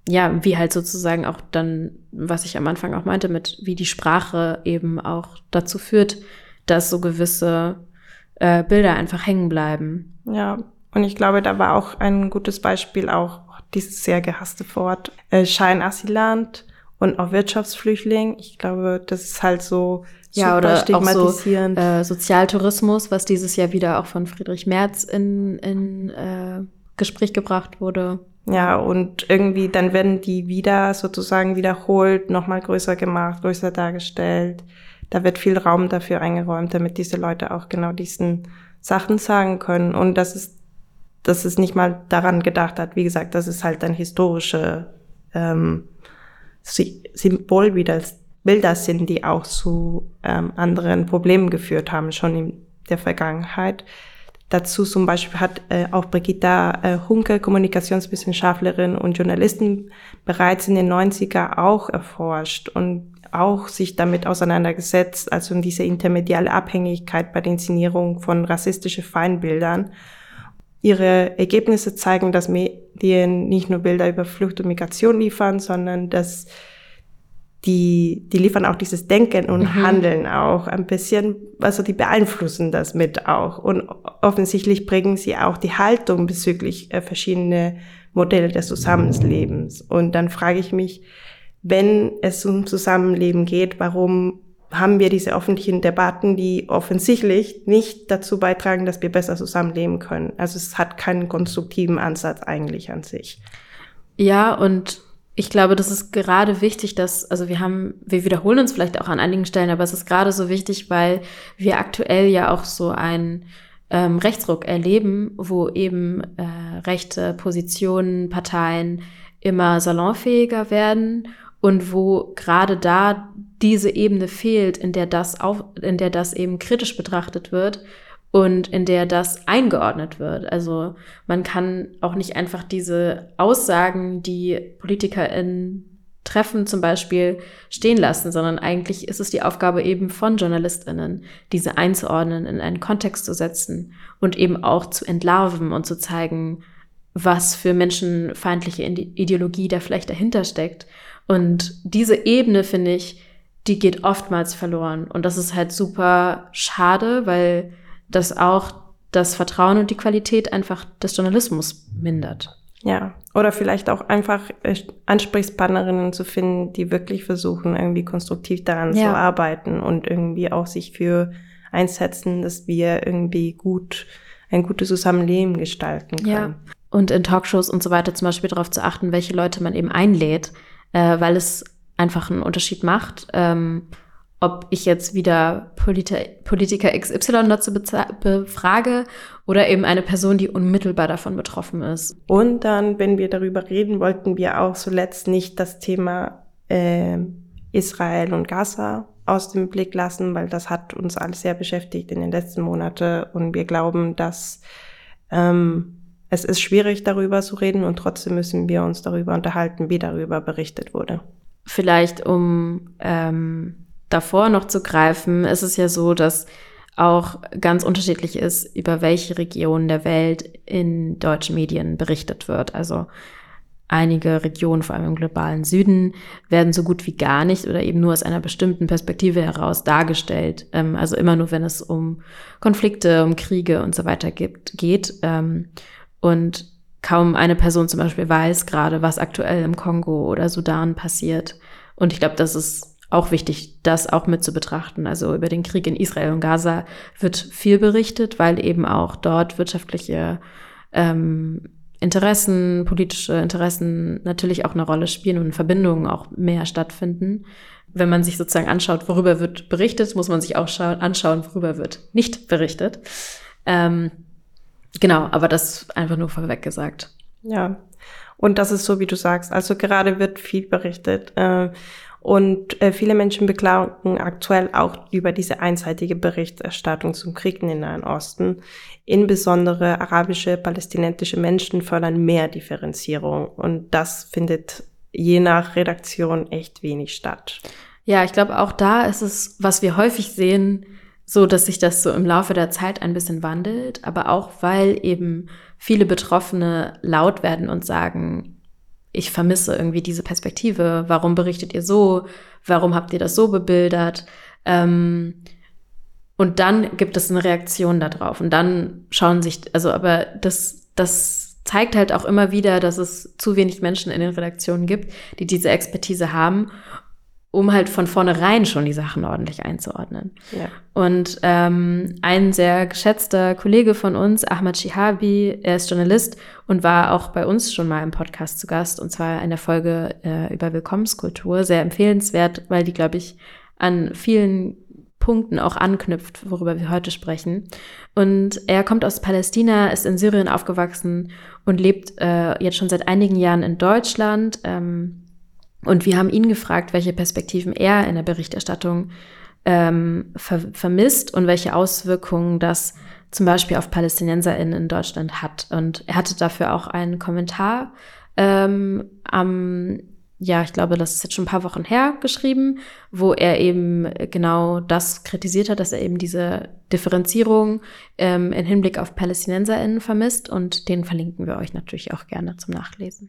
Speaker 3: ja, wie halt sozusagen auch dann, was ich am Anfang auch meinte, mit wie die Sprache eben auch dazu führt, dass so gewisse äh, Bilder einfach hängen bleiben.
Speaker 4: Ja, und ich glaube, da war auch ein gutes Beispiel auch dieses sehr gehasste Wort, äh, Scheinasylant und auch Wirtschaftsflüchtling. Ich glaube, das ist halt so super
Speaker 3: ja, oder
Speaker 4: stigmatisierend.
Speaker 3: Auch so, äh, Sozialtourismus, was dieses Jahr wieder auch von Friedrich Merz in, in äh, Gespräch gebracht wurde.
Speaker 4: Ja, und irgendwie dann werden die wieder sozusagen wiederholt, nochmal größer gemacht, größer dargestellt. Da wird viel Raum dafür eingeräumt, damit diese Leute auch genau diesen Sachen sagen können. Und dass es, dass es nicht mal daran gedacht hat, wie gesagt, dass es halt ein historische ähm, Symbolbilder Bilder sind, die auch zu ähm, anderen Problemen geführt haben, schon in der Vergangenheit. Dazu zum Beispiel hat äh, auch Brigitta äh, Hunke, Kommunikationswissenschaftlerin und Journalistin, bereits in den neunziger auch erforscht und auch sich damit auseinandergesetzt, also um diese intermediale Abhängigkeit bei der Inszenierung von rassistischen Feindbildern. Ihre Ergebnisse zeigen, dass Medien nicht nur Bilder über Flucht und Migration liefern, sondern dass die, die liefern auch dieses Denken und mhm. Handeln auch ein bisschen, also die beeinflussen das mit auch. Und offensichtlich bringen sie auch die Haltung bezüglich äh, verschiedene Modelle des Zusammenlebens. Und dann frage ich mich, wenn es um Zusammenleben geht, warum haben wir diese öffentlichen Debatten, die offensichtlich nicht dazu beitragen, dass wir besser zusammenleben können? Also es hat keinen konstruktiven Ansatz eigentlich an sich.
Speaker 3: Ja, und ich glaube, das ist gerade wichtig, dass, also wir haben, wir wiederholen uns vielleicht auch an einigen Stellen, aber es ist gerade so wichtig, weil wir aktuell ja auch so einen ähm, Rechtsruck erleben, wo eben äh, rechte Positionen, Parteien immer salonfähiger werden und wo gerade da diese Ebene fehlt, in der das auf, in der das eben kritisch betrachtet wird und in der das eingeordnet wird. Also man kann auch nicht einfach diese Aussagen, die PolitikerInnen treffen, zum Beispiel stehen lassen, sondern eigentlich ist es die Aufgabe eben von JournalistInnen, diese einzuordnen, in einen Kontext zu setzen und eben auch zu entlarven und zu zeigen, was für menschenfeindliche Ideologie da vielleicht dahinter steckt. Und diese Ebene, finde ich, die geht oftmals verloren. Und das ist halt super schade, weil das auch das Vertrauen und die Qualität einfach des Journalismus mindert.
Speaker 4: Ja, oder vielleicht auch einfach Ansprechpartnerinnen zu finden, die wirklich versuchen, irgendwie konstruktiv daran ja. zu arbeiten und irgendwie auch sich für einsetzen, dass wir irgendwie gut ein gutes Zusammenleben gestalten können.
Speaker 3: Ja. Und in Talkshows und so weiter zum Beispiel darauf zu achten, welche Leute man eben einlädt, äh, weil es einfach einen Unterschied macht, ähm, ob ich jetzt wieder Polit- Politiker X Y dazu beza- befrage oder eben eine Person, die unmittelbar davon betroffen ist.
Speaker 4: Und dann, wenn wir darüber reden, wollten wir auch zuletzt nicht das Thema äh, Israel und Gaza aus dem Blick lassen, weil das hat uns alles sehr beschäftigt in den letzten Monaten und wir glauben, dass ähm, es ist schwierig, darüber zu reden und trotzdem müssen wir uns darüber unterhalten, wie darüber berichtet wurde.
Speaker 3: Vielleicht um ähm, davor noch zu greifen, ist es ja so, dass auch ganz unterschiedlich ist, über welche Regionen der Welt in deutschen Medien berichtet wird. Also einige Regionen, vor allem im globalen Süden, werden so gut wie gar nicht oder eben nur aus einer bestimmten Perspektive heraus dargestellt. Ähm, also immer nur, wenn es um Konflikte, um Kriege und so weiter gibt, geht. Ähm, und kaum eine Person zum Beispiel weiß gerade, was aktuell im Kongo oder Sudan passiert. Und ich glaube, das ist auch wichtig, das auch mit zu betrachten. Also über den Krieg in Israel und Gaza wird viel berichtet, weil eben auch dort wirtschaftliche ähm, Interessen, politische Interessen natürlich auch eine Rolle spielen und Verbindungen auch mehr stattfinden. Wenn man sich sozusagen anschaut, worüber wird berichtet, muss man sich auch scha- anschauen, worüber wird nicht berichtet. Ähm, genau, aber das einfach nur vorweg gesagt.
Speaker 4: Ja, und das ist so, wie du sagst. Also gerade wird viel berichtet. Äh, Und äh, viele Menschen beklagen aktuell auch über diese einseitige Berichterstattung zum Krieg in den Nahen Osten. Insbesondere arabische, palästinensische Menschen fördern mehr Differenzierung. Und das findet je nach Redaktion echt wenig statt.
Speaker 3: Ja, ich glaube, auch da ist es, was wir häufig sehen, so, dass sich das so im Laufe der Zeit ein bisschen wandelt. Aber auch, weil eben viele Betroffene laut werden und sagen, ich vermisse irgendwie diese Perspektive. Warum berichtet ihr so? Warum habt ihr das so bebildert? Ähm, und dann gibt es eine Reaktion darauf. Und dann schauen sich, also aber das, das zeigt halt auch immer wieder, dass es zu wenig Menschen in den Redaktionen gibt, die diese Expertise haben, um halt von vornherein schon die Sachen ordentlich einzuordnen.
Speaker 4: Ja.
Speaker 3: Und ähm, ein sehr geschätzter Kollege von uns, Ahmad Shihabi, er ist Journalist und war auch bei uns schon mal im Podcast zu Gast, und zwar in der Folge äh, über Willkommenskultur. Sehr empfehlenswert, weil die, glaube ich, an vielen Punkten auch anknüpft, worüber wir heute sprechen. Und er kommt aus Palästina, ist in Syrien aufgewachsen und lebt äh, jetzt schon seit einigen Jahren in Deutschland. Ähm, Und wir haben ihn gefragt, welche Perspektiven er in der Berichterstattung ähm, ver- vermisst und welche Auswirkungen das zum Beispiel auf PalästinenserInnen in Deutschland hat. Und er hatte dafür auch einen Kommentar ähm, am, ja, ich glaube, das ist jetzt schon ein paar Wochen her, geschrieben, wo er eben genau das kritisiert hat, dass er eben diese Differenzierung ähm, im Hinblick auf PalästinenserInnen vermisst. Und den verlinken wir euch natürlich auch gerne zum Nachlesen.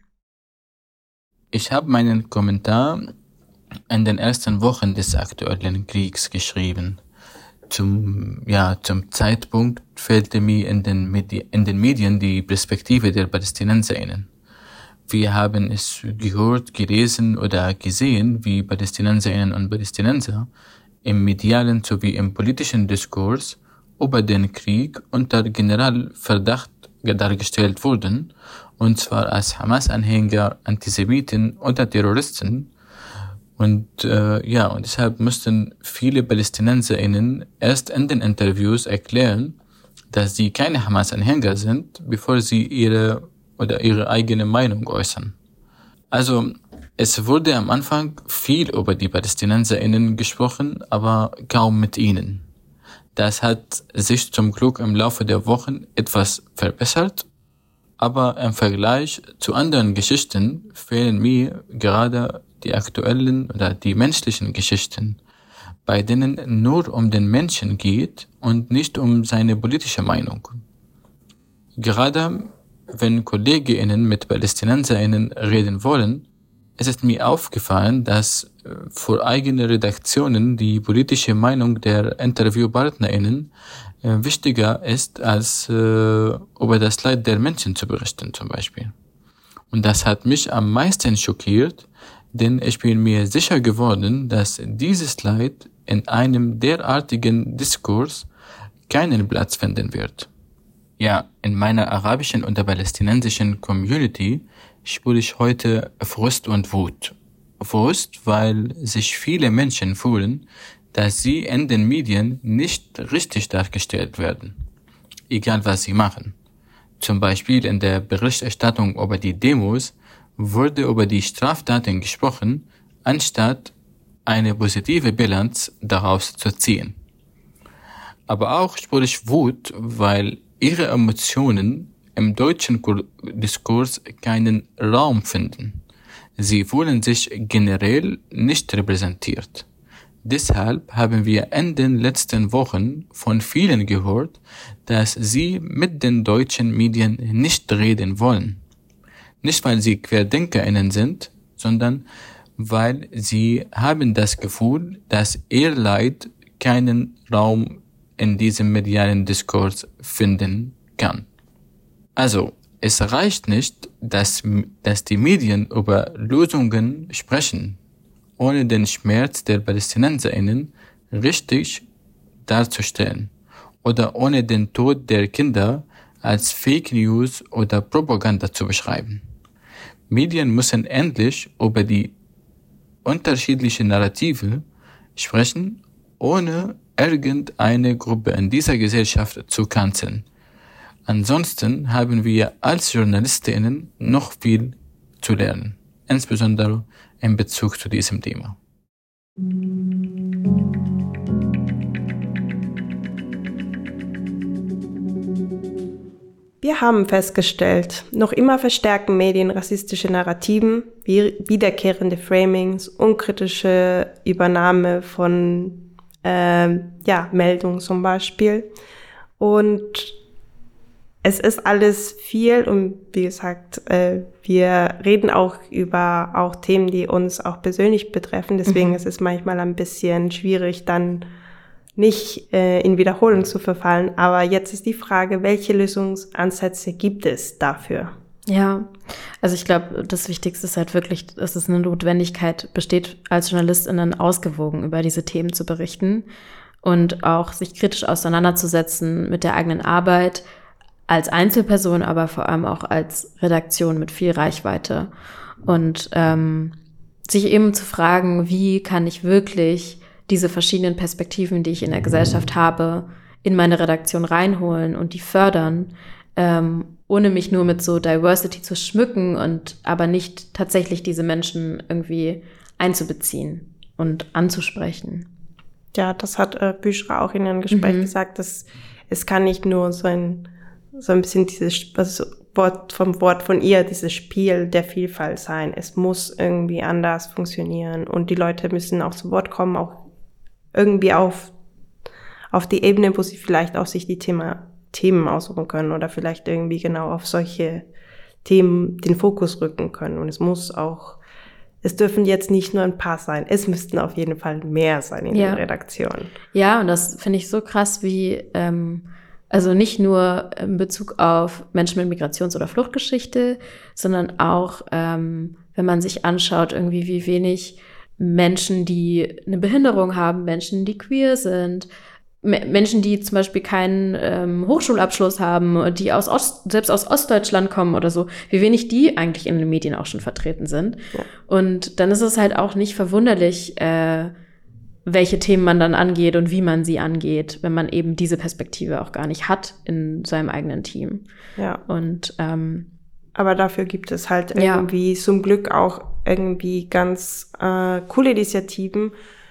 Speaker 7: Ich habe meinen Kommentar in den ersten Wochen des aktuellen Kriegs geschrieben. Zum, ja, zum Zeitpunkt fehlte mir in den, Medi- in den Medien die Perspektive der PalästinenserInnen. Wir haben es gehört, gelesen oder gesehen, wie PalästinenserInnen und Palästinenser im medialen sowie im politischen Diskurs über den Krieg unter Generalverdacht dargestellt wurden, und zwar als Hamas-Anhänger, Antisemiten oder Terroristen. Und äh, ja, und deshalb mussten viele PalästinenserInnen erst in den Interviews erklären, dass sie keine Hamas-Anhänger sind, bevor sie ihre oder ihre eigene Meinung äußern. Also es wurde am Anfang viel über die PalästinenserInnen gesprochen, aber kaum mit ihnen. Das hat sich zum Glück im Laufe der Wochen etwas verbessert, aber im Vergleich zu anderen Geschichten fehlen mir gerade die aktuellen oder die menschlichen Geschichten, bei denen nur um den Menschen geht und nicht um seine politische Meinung. Gerade wenn KollegInnen mit PalästinenserInnen reden wollen, es ist mir aufgefallen, dass für eigene Redaktionen die politische Meinung der InterviewpartnerInnen äh, wichtiger ist, als äh, über das Leid der Menschen zu berichten zum Beispiel. Und das hat mich am meisten schockiert, denn ich bin mir sicher geworden, dass dieses Leid in einem derartigen Diskurs keinen Platz finden wird. Ja, in meiner arabischen und der palästinensischen Community spüre ich heute Frust und Wut. Frust, weil sich viele Menschen fühlen, dass sie in den Medien nicht richtig dargestellt werden, egal was sie machen. Zum Beispiel in der Berichterstattung über die Demos wurde über die Straftaten gesprochen, anstatt eine positive Bilanz daraus zu ziehen. Aber auch spüre ich Wut, weil ihre Emotionen im deutschen Diskurs keinen Raum finden. Sie fühlen sich generell nicht repräsentiert. Deshalb haben wir in den letzten Wochen von vielen gehört, dass sie mit den deutschen Medien nicht reden wollen. Nicht, weil sie QuerdenkerInnen sind, sondern weil sie haben das Gefühl, dass ihr Leid keinen Raum in diesem medialen Diskurs finden kann. Also, es reicht nicht, dass, dass die Medien über Lösungen sprechen, ohne den Schmerz der PalästinenserInnen richtig darzustellen oder ohne den Tod der Kinder als Fake News oder Propaganda zu beschreiben. Medien müssen endlich über die unterschiedlichen Narrative sprechen, ohne irgendeine Gruppe in dieser Gesellschaft zu canceln. Ansonsten haben wir als JournalistInnen noch viel zu lernen, insbesondere in Bezug zu diesem Thema.
Speaker 4: Wir haben festgestellt, noch immer verstärken Medien rassistische Narrativen, wie wiederkehrende Framings, unkritische Übernahme von äh, ja, Meldungen zum Beispiel. Und es ist alles viel und wie gesagt, äh, wir reden auch über auch Themen, die uns auch persönlich betreffen. Deswegen mhm. ist es manchmal ein bisschen schwierig, dann nicht äh, in Wiederholung zu verfallen. Aber jetzt ist die Frage, welche Lösungsansätze gibt es dafür?
Speaker 3: Ja, also ich glaube, das Wichtigste ist halt wirklich, dass es eine Notwendigkeit besteht, als JournalistInnen ausgewogen über diese Themen zu berichten und auch sich kritisch auseinanderzusetzen mit der eigenen Arbeit, als Einzelperson, aber vor allem auch als Redaktion mit viel Reichweite. Und ähm, sich eben zu fragen, wie kann ich wirklich diese verschiedenen Perspektiven, die ich in der Gesellschaft habe, in meine Redaktion reinholen und die fördern, ähm, ohne mich nur mit so Diversity zu schmücken und aber nicht tatsächlich diese Menschen irgendwie einzubeziehen und anzusprechen.
Speaker 4: Ja, das hat äh, Büschra auch in einem Gespräch mhm. gesagt, dass es kann nicht nur so ein so ein bisschen dieses also Wort vom Wort von ihr, dieses Spiel der Vielfalt sein. Es muss irgendwie anders funktionieren und die Leute müssen auch zu Wort kommen, auch irgendwie auf auf die Ebene, wo sie vielleicht auch sich die Thema Themen aussuchen können oder vielleicht irgendwie genau auf solche Themen den Fokus rücken können. Und es muss auch, es dürfen jetzt nicht nur ein paar sein, es müssten auf jeden Fall mehr sein in ja. der Redaktion.
Speaker 3: Ja, und das finde ich so krass, wie, ähm, also nicht nur in Bezug auf Menschen mit Migrations- oder Fluchtgeschichte, sondern auch, ähm, wenn man sich anschaut, irgendwie wie wenig Menschen, die eine Behinderung haben, Menschen, die queer sind, Menschen, die zum Beispiel keinen ähm, Hochschulabschluss haben, die aus Ost, selbst aus Ostdeutschland kommen oder so, wie wenig die eigentlich in den Medien auch schon vertreten sind. Ja. Und dann ist es halt auch nicht verwunderlich, äh, welche Themen man dann angeht und wie man sie angeht, wenn man eben diese Perspektive auch gar nicht hat in seinem eigenen Team.
Speaker 4: Ja.
Speaker 3: Und ähm,
Speaker 4: aber dafür gibt es halt irgendwie ja. zum Glück auch irgendwie ganz äh, coole Initiativen,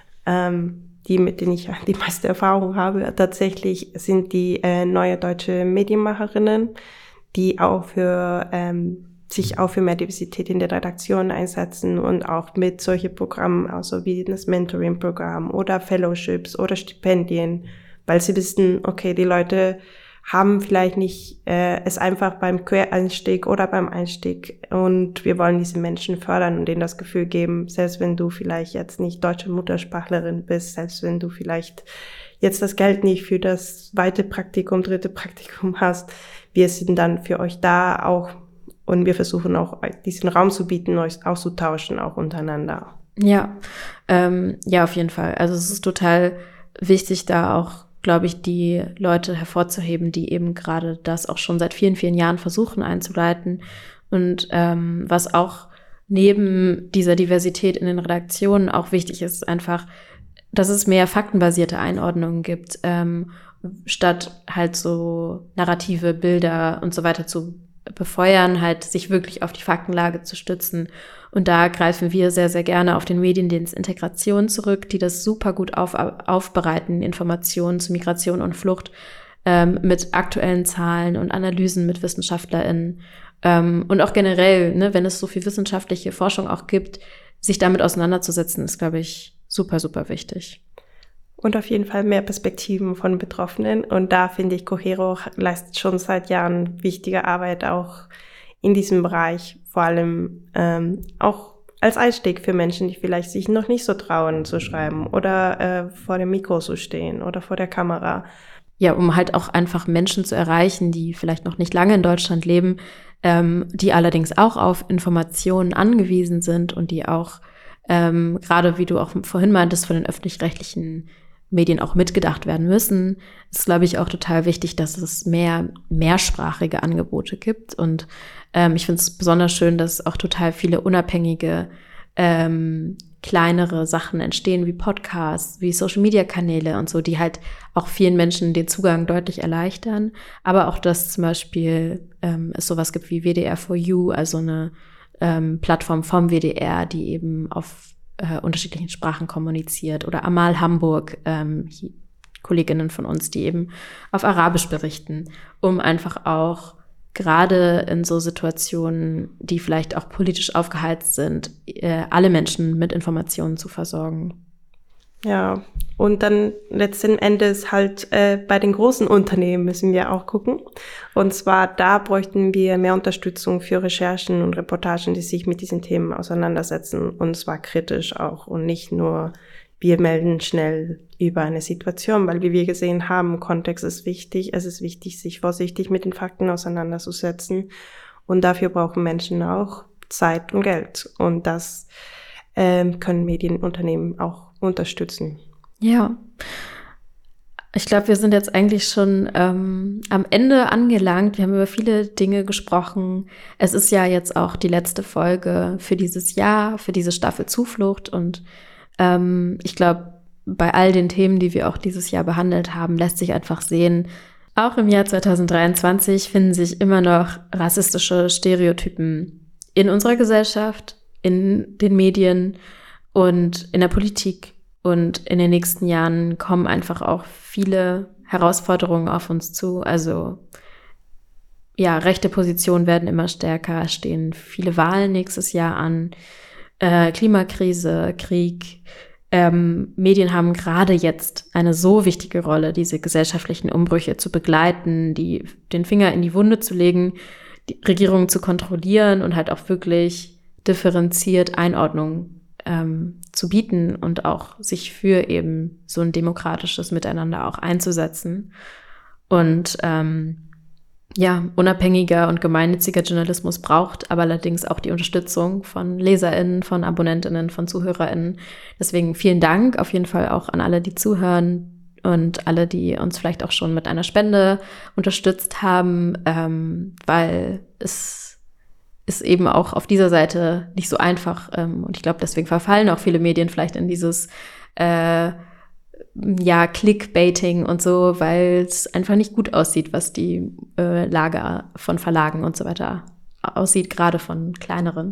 Speaker 4: ähm, die, mit denen ich die meiste Erfahrung habe. Tatsächlich sind die äh, neue deutsche Medienmacherinnen, die auch für ähm, sich auch für mehr Diversität in der Redaktion einsetzen und auch mit solchen Programmen, also wie das Mentoring-Programm oder Fellowships oder Stipendien, weil sie wissen, okay, die Leute haben vielleicht nicht äh, es einfach beim Quereinstieg oder beim Einstieg und wir wollen diese Menschen fördern und denen das Gefühl geben, selbst wenn du vielleicht jetzt nicht deutsche Muttersprachlerin bist, selbst wenn du vielleicht jetzt das Geld nicht für das zweite Praktikum, dritte Praktikum hast, wir sind dann für euch da auch und wir versuchen auch diesen Raum zu bieten, euch auszutauschen, auch untereinander.
Speaker 3: Ja, ähm, ja, auf jeden Fall. Also es ist total wichtig, da auch, glaube ich, die Leute hervorzuheben, die eben gerade das auch schon seit vielen, vielen Jahren versuchen einzuleiten. Und ähm, was auch neben dieser Diversität in den Redaktionen auch wichtig ist, einfach, dass es mehr faktenbasierte Einordnungen gibt, ähm, statt halt so narrative Bilder und so weiter zu befeuern, halt sich wirklich auf die Faktenlage zu stützen. Und da greifen wir sehr, sehr gerne auf den Mediendienst Integration zurück, die das super gut auf, aufbereiten, Informationen zu Migration und Flucht ähm, mit aktuellen Zahlen und Analysen mit WissenschaftlerInnen. Ähm, und auch generell, ne, wenn es so viel wissenschaftliche Forschung auch gibt, sich damit auseinanderzusetzen, ist, glaube ich, super, super wichtig.
Speaker 4: Und auf jeden Fall mehr Perspektiven von Betroffenen. Und da finde ich, Cohero leistet schon seit Jahren wichtige Arbeit auch in diesem Bereich, vor allem ähm, auch als Einstieg für Menschen, die vielleicht sich noch nicht so trauen zu schreiben oder äh, vor dem Mikro zu stehen oder vor der Kamera.
Speaker 3: Ja, um halt auch einfach Menschen zu erreichen, die vielleicht noch nicht lange in Deutschland leben, ähm, die allerdings auch auf Informationen angewiesen sind und die auch, ähm, gerade wie du auch vorhin meintest, von den öffentlich-rechtlichen Medien auch mitgedacht werden müssen. Es ist, glaube ich, auch total wichtig, dass es mehr mehrsprachige Angebote gibt. Und ähm, ich finde es besonders schön, dass auch total viele unabhängige, ähm, kleinere Sachen entstehen, wie Podcasts, wie Social-Media-Kanäle und so, die halt auch vielen Menschen den Zugang deutlich erleichtern. Aber auch, dass zum Beispiel ähm, es sowas gibt wie W D R for You, also eine ähm, Plattform vom W D R, die eben auf Äh, unterschiedlichen Sprachen kommuniziert, oder Amal Hamburg, ähm, Kolleginnen von uns, die eben auf Arabisch berichten, um einfach auch gerade in so Situationen, die vielleicht auch politisch aufgeheizt sind, äh, alle Menschen mit Informationen zu versorgen.
Speaker 4: Ja, und dann letzten Endes halt äh, bei den großen Unternehmen müssen wir auch gucken. Und zwar da bräuchten wir mehr Unterstützung für Recherchen und Reportagen, die sich mit diesen Themen auseinandersetzen. Und zwar kritisch auch und nicht nur, wir melden schnell über eine Situation, weil wie wir gesehen haben, Kontext ist wichtig. Es ist wichtig, sich vorsichtig mit den Fakten auseinanderzusetzen. Und dafür brauchen Menschen auch Zeit und Geld. Und das ähm, können Medienunternehmen auch unterstützen.
Speaker 3: Ja, ich glaube, wir sind jetzt eigentlich schon ähm, am Ende angelangt. Wir haben über viele Dinge gesprochen. Es ist ja jetzt auch die letzte Folge für dieses Jahr, für diese Staffel Zuflucht. Und ähm, ich glaube, bei all den Themen, die wir auch dieses Jahr behandelt haben, lässt sich einfach sehen, auch im Jahr zwanzig dreiundzwanzig finden sich immer noch rassistische Stereotypen in unserer Gesellschaft, in den Medien und in der Politik. Und in den nächsten Jahren kommen einfach auch viele Herausforderungen auf uns zu. Also ja, rechte Positionen werden immer stärker, es stehen viele Wahlen nächstes Jahr an, äh, Klimakrise, Krieg. Ähm, Medien haben gerade jetzt eine so wichtige Rolle, diese gesellschaftlichen Umbrüche zu begleiten, die, den Finger in die Wunde zu legen, die Regierungen zu kontrollieren und halt auch wirklich differenziert Einordnung ähm, zu bieten und auch sich für eben so ein demokratisches Miteinander auch einzusetzen. Und ähm, ja, unabhängiger und gemeinnütziger Journalismus braucht aber allerdings auch die Unterstützung von LeserInnen, von AbonnentInnen, von ZuhörerInnen. Deswegen vielen Dank auf jeden Fall auch an alle, die zuhören und alle, die uns vielleicht auch schon mit einer Spende unterstützt haben, ähm, weil es ist eben auch auf dieser Seite nicht so einfach. Ähm, und ich glaube, deswegen verfallen auch viele Medien vielleicht in dieses äh, ja, Clickbaiting und so, weil es einfach nicht gut aussieht, was die äh, Lage von Verlagen und so weiter aussieht, gerade von kleineren.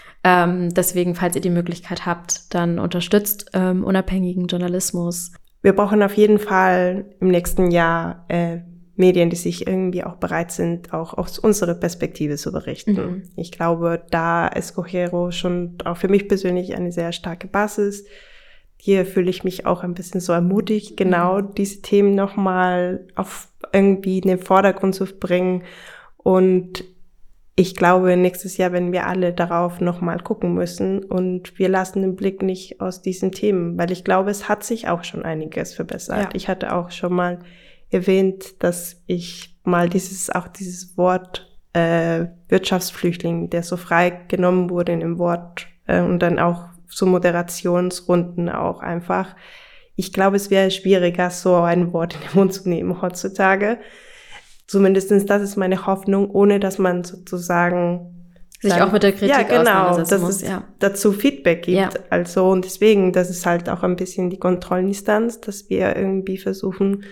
Speaker 3: Ähm, deswegen, falls ihr die Möglichkeit habt, dann unterstützt ähm, unabhängigen Journalismus.
Speaker 4: Wir brauchen auf jeden Fall im nächsten Jahr äh, Medien, die sich irgendwie auch bereit sind, auch aus unserer Perspektive zu berichten. Mhm. Ich glaube, da ist Cohero schon auch für mich persönlich eine sehr starke Basis. Hier fühle ich mich auch ein bisschen so ermutigt, genau diese Themen nochmal auf irgendwie in den Vordergrund zu bringen. Und ich glaube, nächstes Jahr werden wir alle darauf nochmal gucken müssen und wir lassen den Blick nicht aus diesen Themen, weil ich glaube, es hat sich auch schon einiges verbessert. Ja. Ich hatte auch schon mal erwähnt, dass ich mal dieses, auch dieses Wort äh, Wirtschaftsflüchtling, der so frei genommen wurde in dem Wort äh, und dann auch so Moderationsrunden auch einfach. Ich glaube, es wäre schwieriger, so ein Wort in den Mund zu nehmen heutzutage. Zumindestens das ist meine Hoffnung, ohne dass man sozusagen
Speaker 3: sich dann auch mit der Kritik
Speaker 4: ja, genau,
Speaker 3: auseinandersetzen
Speaker 4: dass
Speaker 3: muss.
Speaker 4: Es dazu Feedback gibt. Ja. Also, und deswegen, das ist halt auch ein bisschen die Kontrollinstanz, dass wir irgendwie versuchen,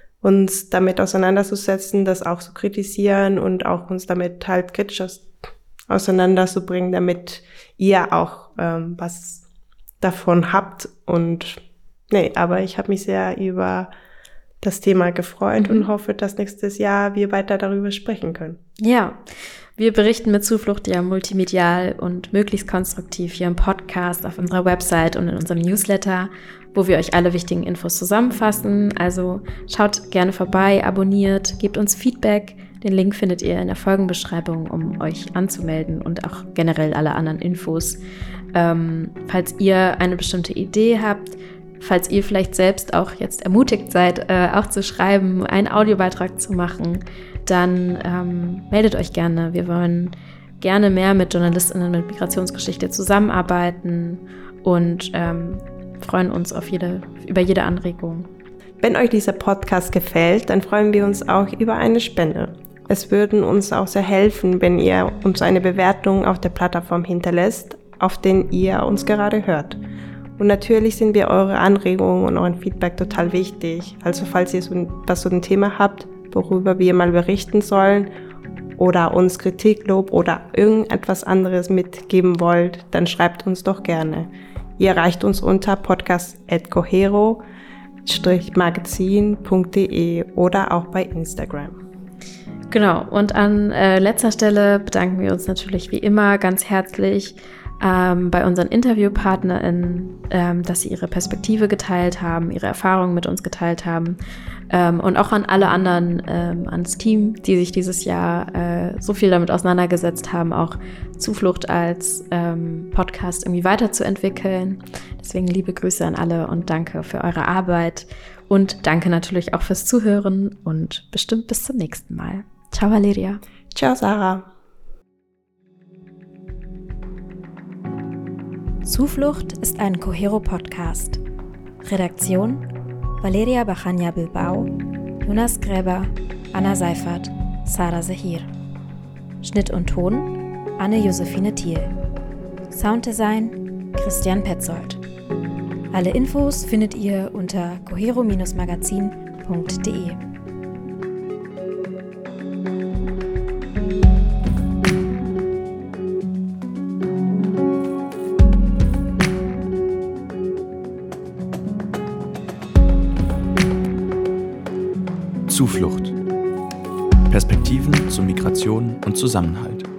Speaker 4: uns damit auseinanderzusetzen, das auch zu kritisieren und auch uns damit halt kritisch aus, auseinanderzubringen, damit ihr auch ähm, was davon habt. Und nee, aber ich habe mich sehr über das Thema gefreut mhm. und hoffe, dass nächstes Jahr wir weiter darüber sprechen können.
Speaker 3: Ja, wir berichten mit Zuflucht ja multimedial und möglichst konstruktiv hier im Podcast, auf unserer Website und in unserem Newsletter, wo wir euch alle wichtigen Infos zusammenfassen. Also schaut gerne vorbei, abonniert, gebt uns Feedback. Den Link findet ihr in der Folgenbeschreibung, um euch anzumelden und auch generell alle anderen Infos. Ähm, falls ihr eine bestimmte Idee habt, falls ihr vielleicht selbst auch jetzt ermutigt seid, äh, auch zu schreiben, einen Audiobeitrag zu machen, dann ähm, meldet euch gerne. Wir wollen gerne mehr mit JournalistInnen mit Migrationsgeschichte zusammenarbeiten und ähm, freuen uns auf jede, über jede Anregung.
Speaker 4: Wenn euch dieser Podcast gefällt, dann freuen wir uns auch über eine Spende. Es würde uns auch sehr helfen, wenn ihr uns eine Bewertung auf der Plattform hinterlässt, auf der ihr uns gerade hört. Und natürlich sind wir eure Anregungen und euren Feedback total wichtig. Also falls ihr so ein, was so ein Thema habt, worüber wir mal berichten sollen oder uns Kritik, Lob oder irgendetwas anderes mitgeben wollt, dann schreibt uns doch gerne. Ihr erreicht uns unter podcast at cohero magazin punkt de oder auch bei Instagram.
Speaker 3: Genau, und an äh, letzter Stelle bedanken wir uns natürlich wie immer ganz herzlich ähm, bei unseren InterviewpartnerInnen, ähm, dass sie ihre Perspektive geteilt haben, ihre Erfahrungen mit uns geteilt haben. Ähm, und auch an alle anderen, ähm, ans Team, die sich dieses Jahr äh, so viel damit auseinandergesetzt haben, auch Zuflucht als ähm, Podcast irgendwie weiterzuentwickeln. Deswegen liebe Grüße an alle und danke für eure Arbeit. Und danke natürlich auch fürs Zuhören und bestimmt bis zum nächsten Mal. Ciao, Valeria.
Speaker 4: Ciao, Sarah.
Speaker 8: Zuflucht ist ein Cohero-Podcast. Redaktion: Valeria Bachania Bilbao, Jonas Gräber, Anna Seifert, Sarah Zahir. Schnitt und Ton: Anne-Josephine Thiel. Sounddesign: Christian Petzold. Alle Infos findet ihr unter cohero Magazin punkt de.
Speaker 2: Zuflucht. Perspektiven zu Migration und Zusammenhalt.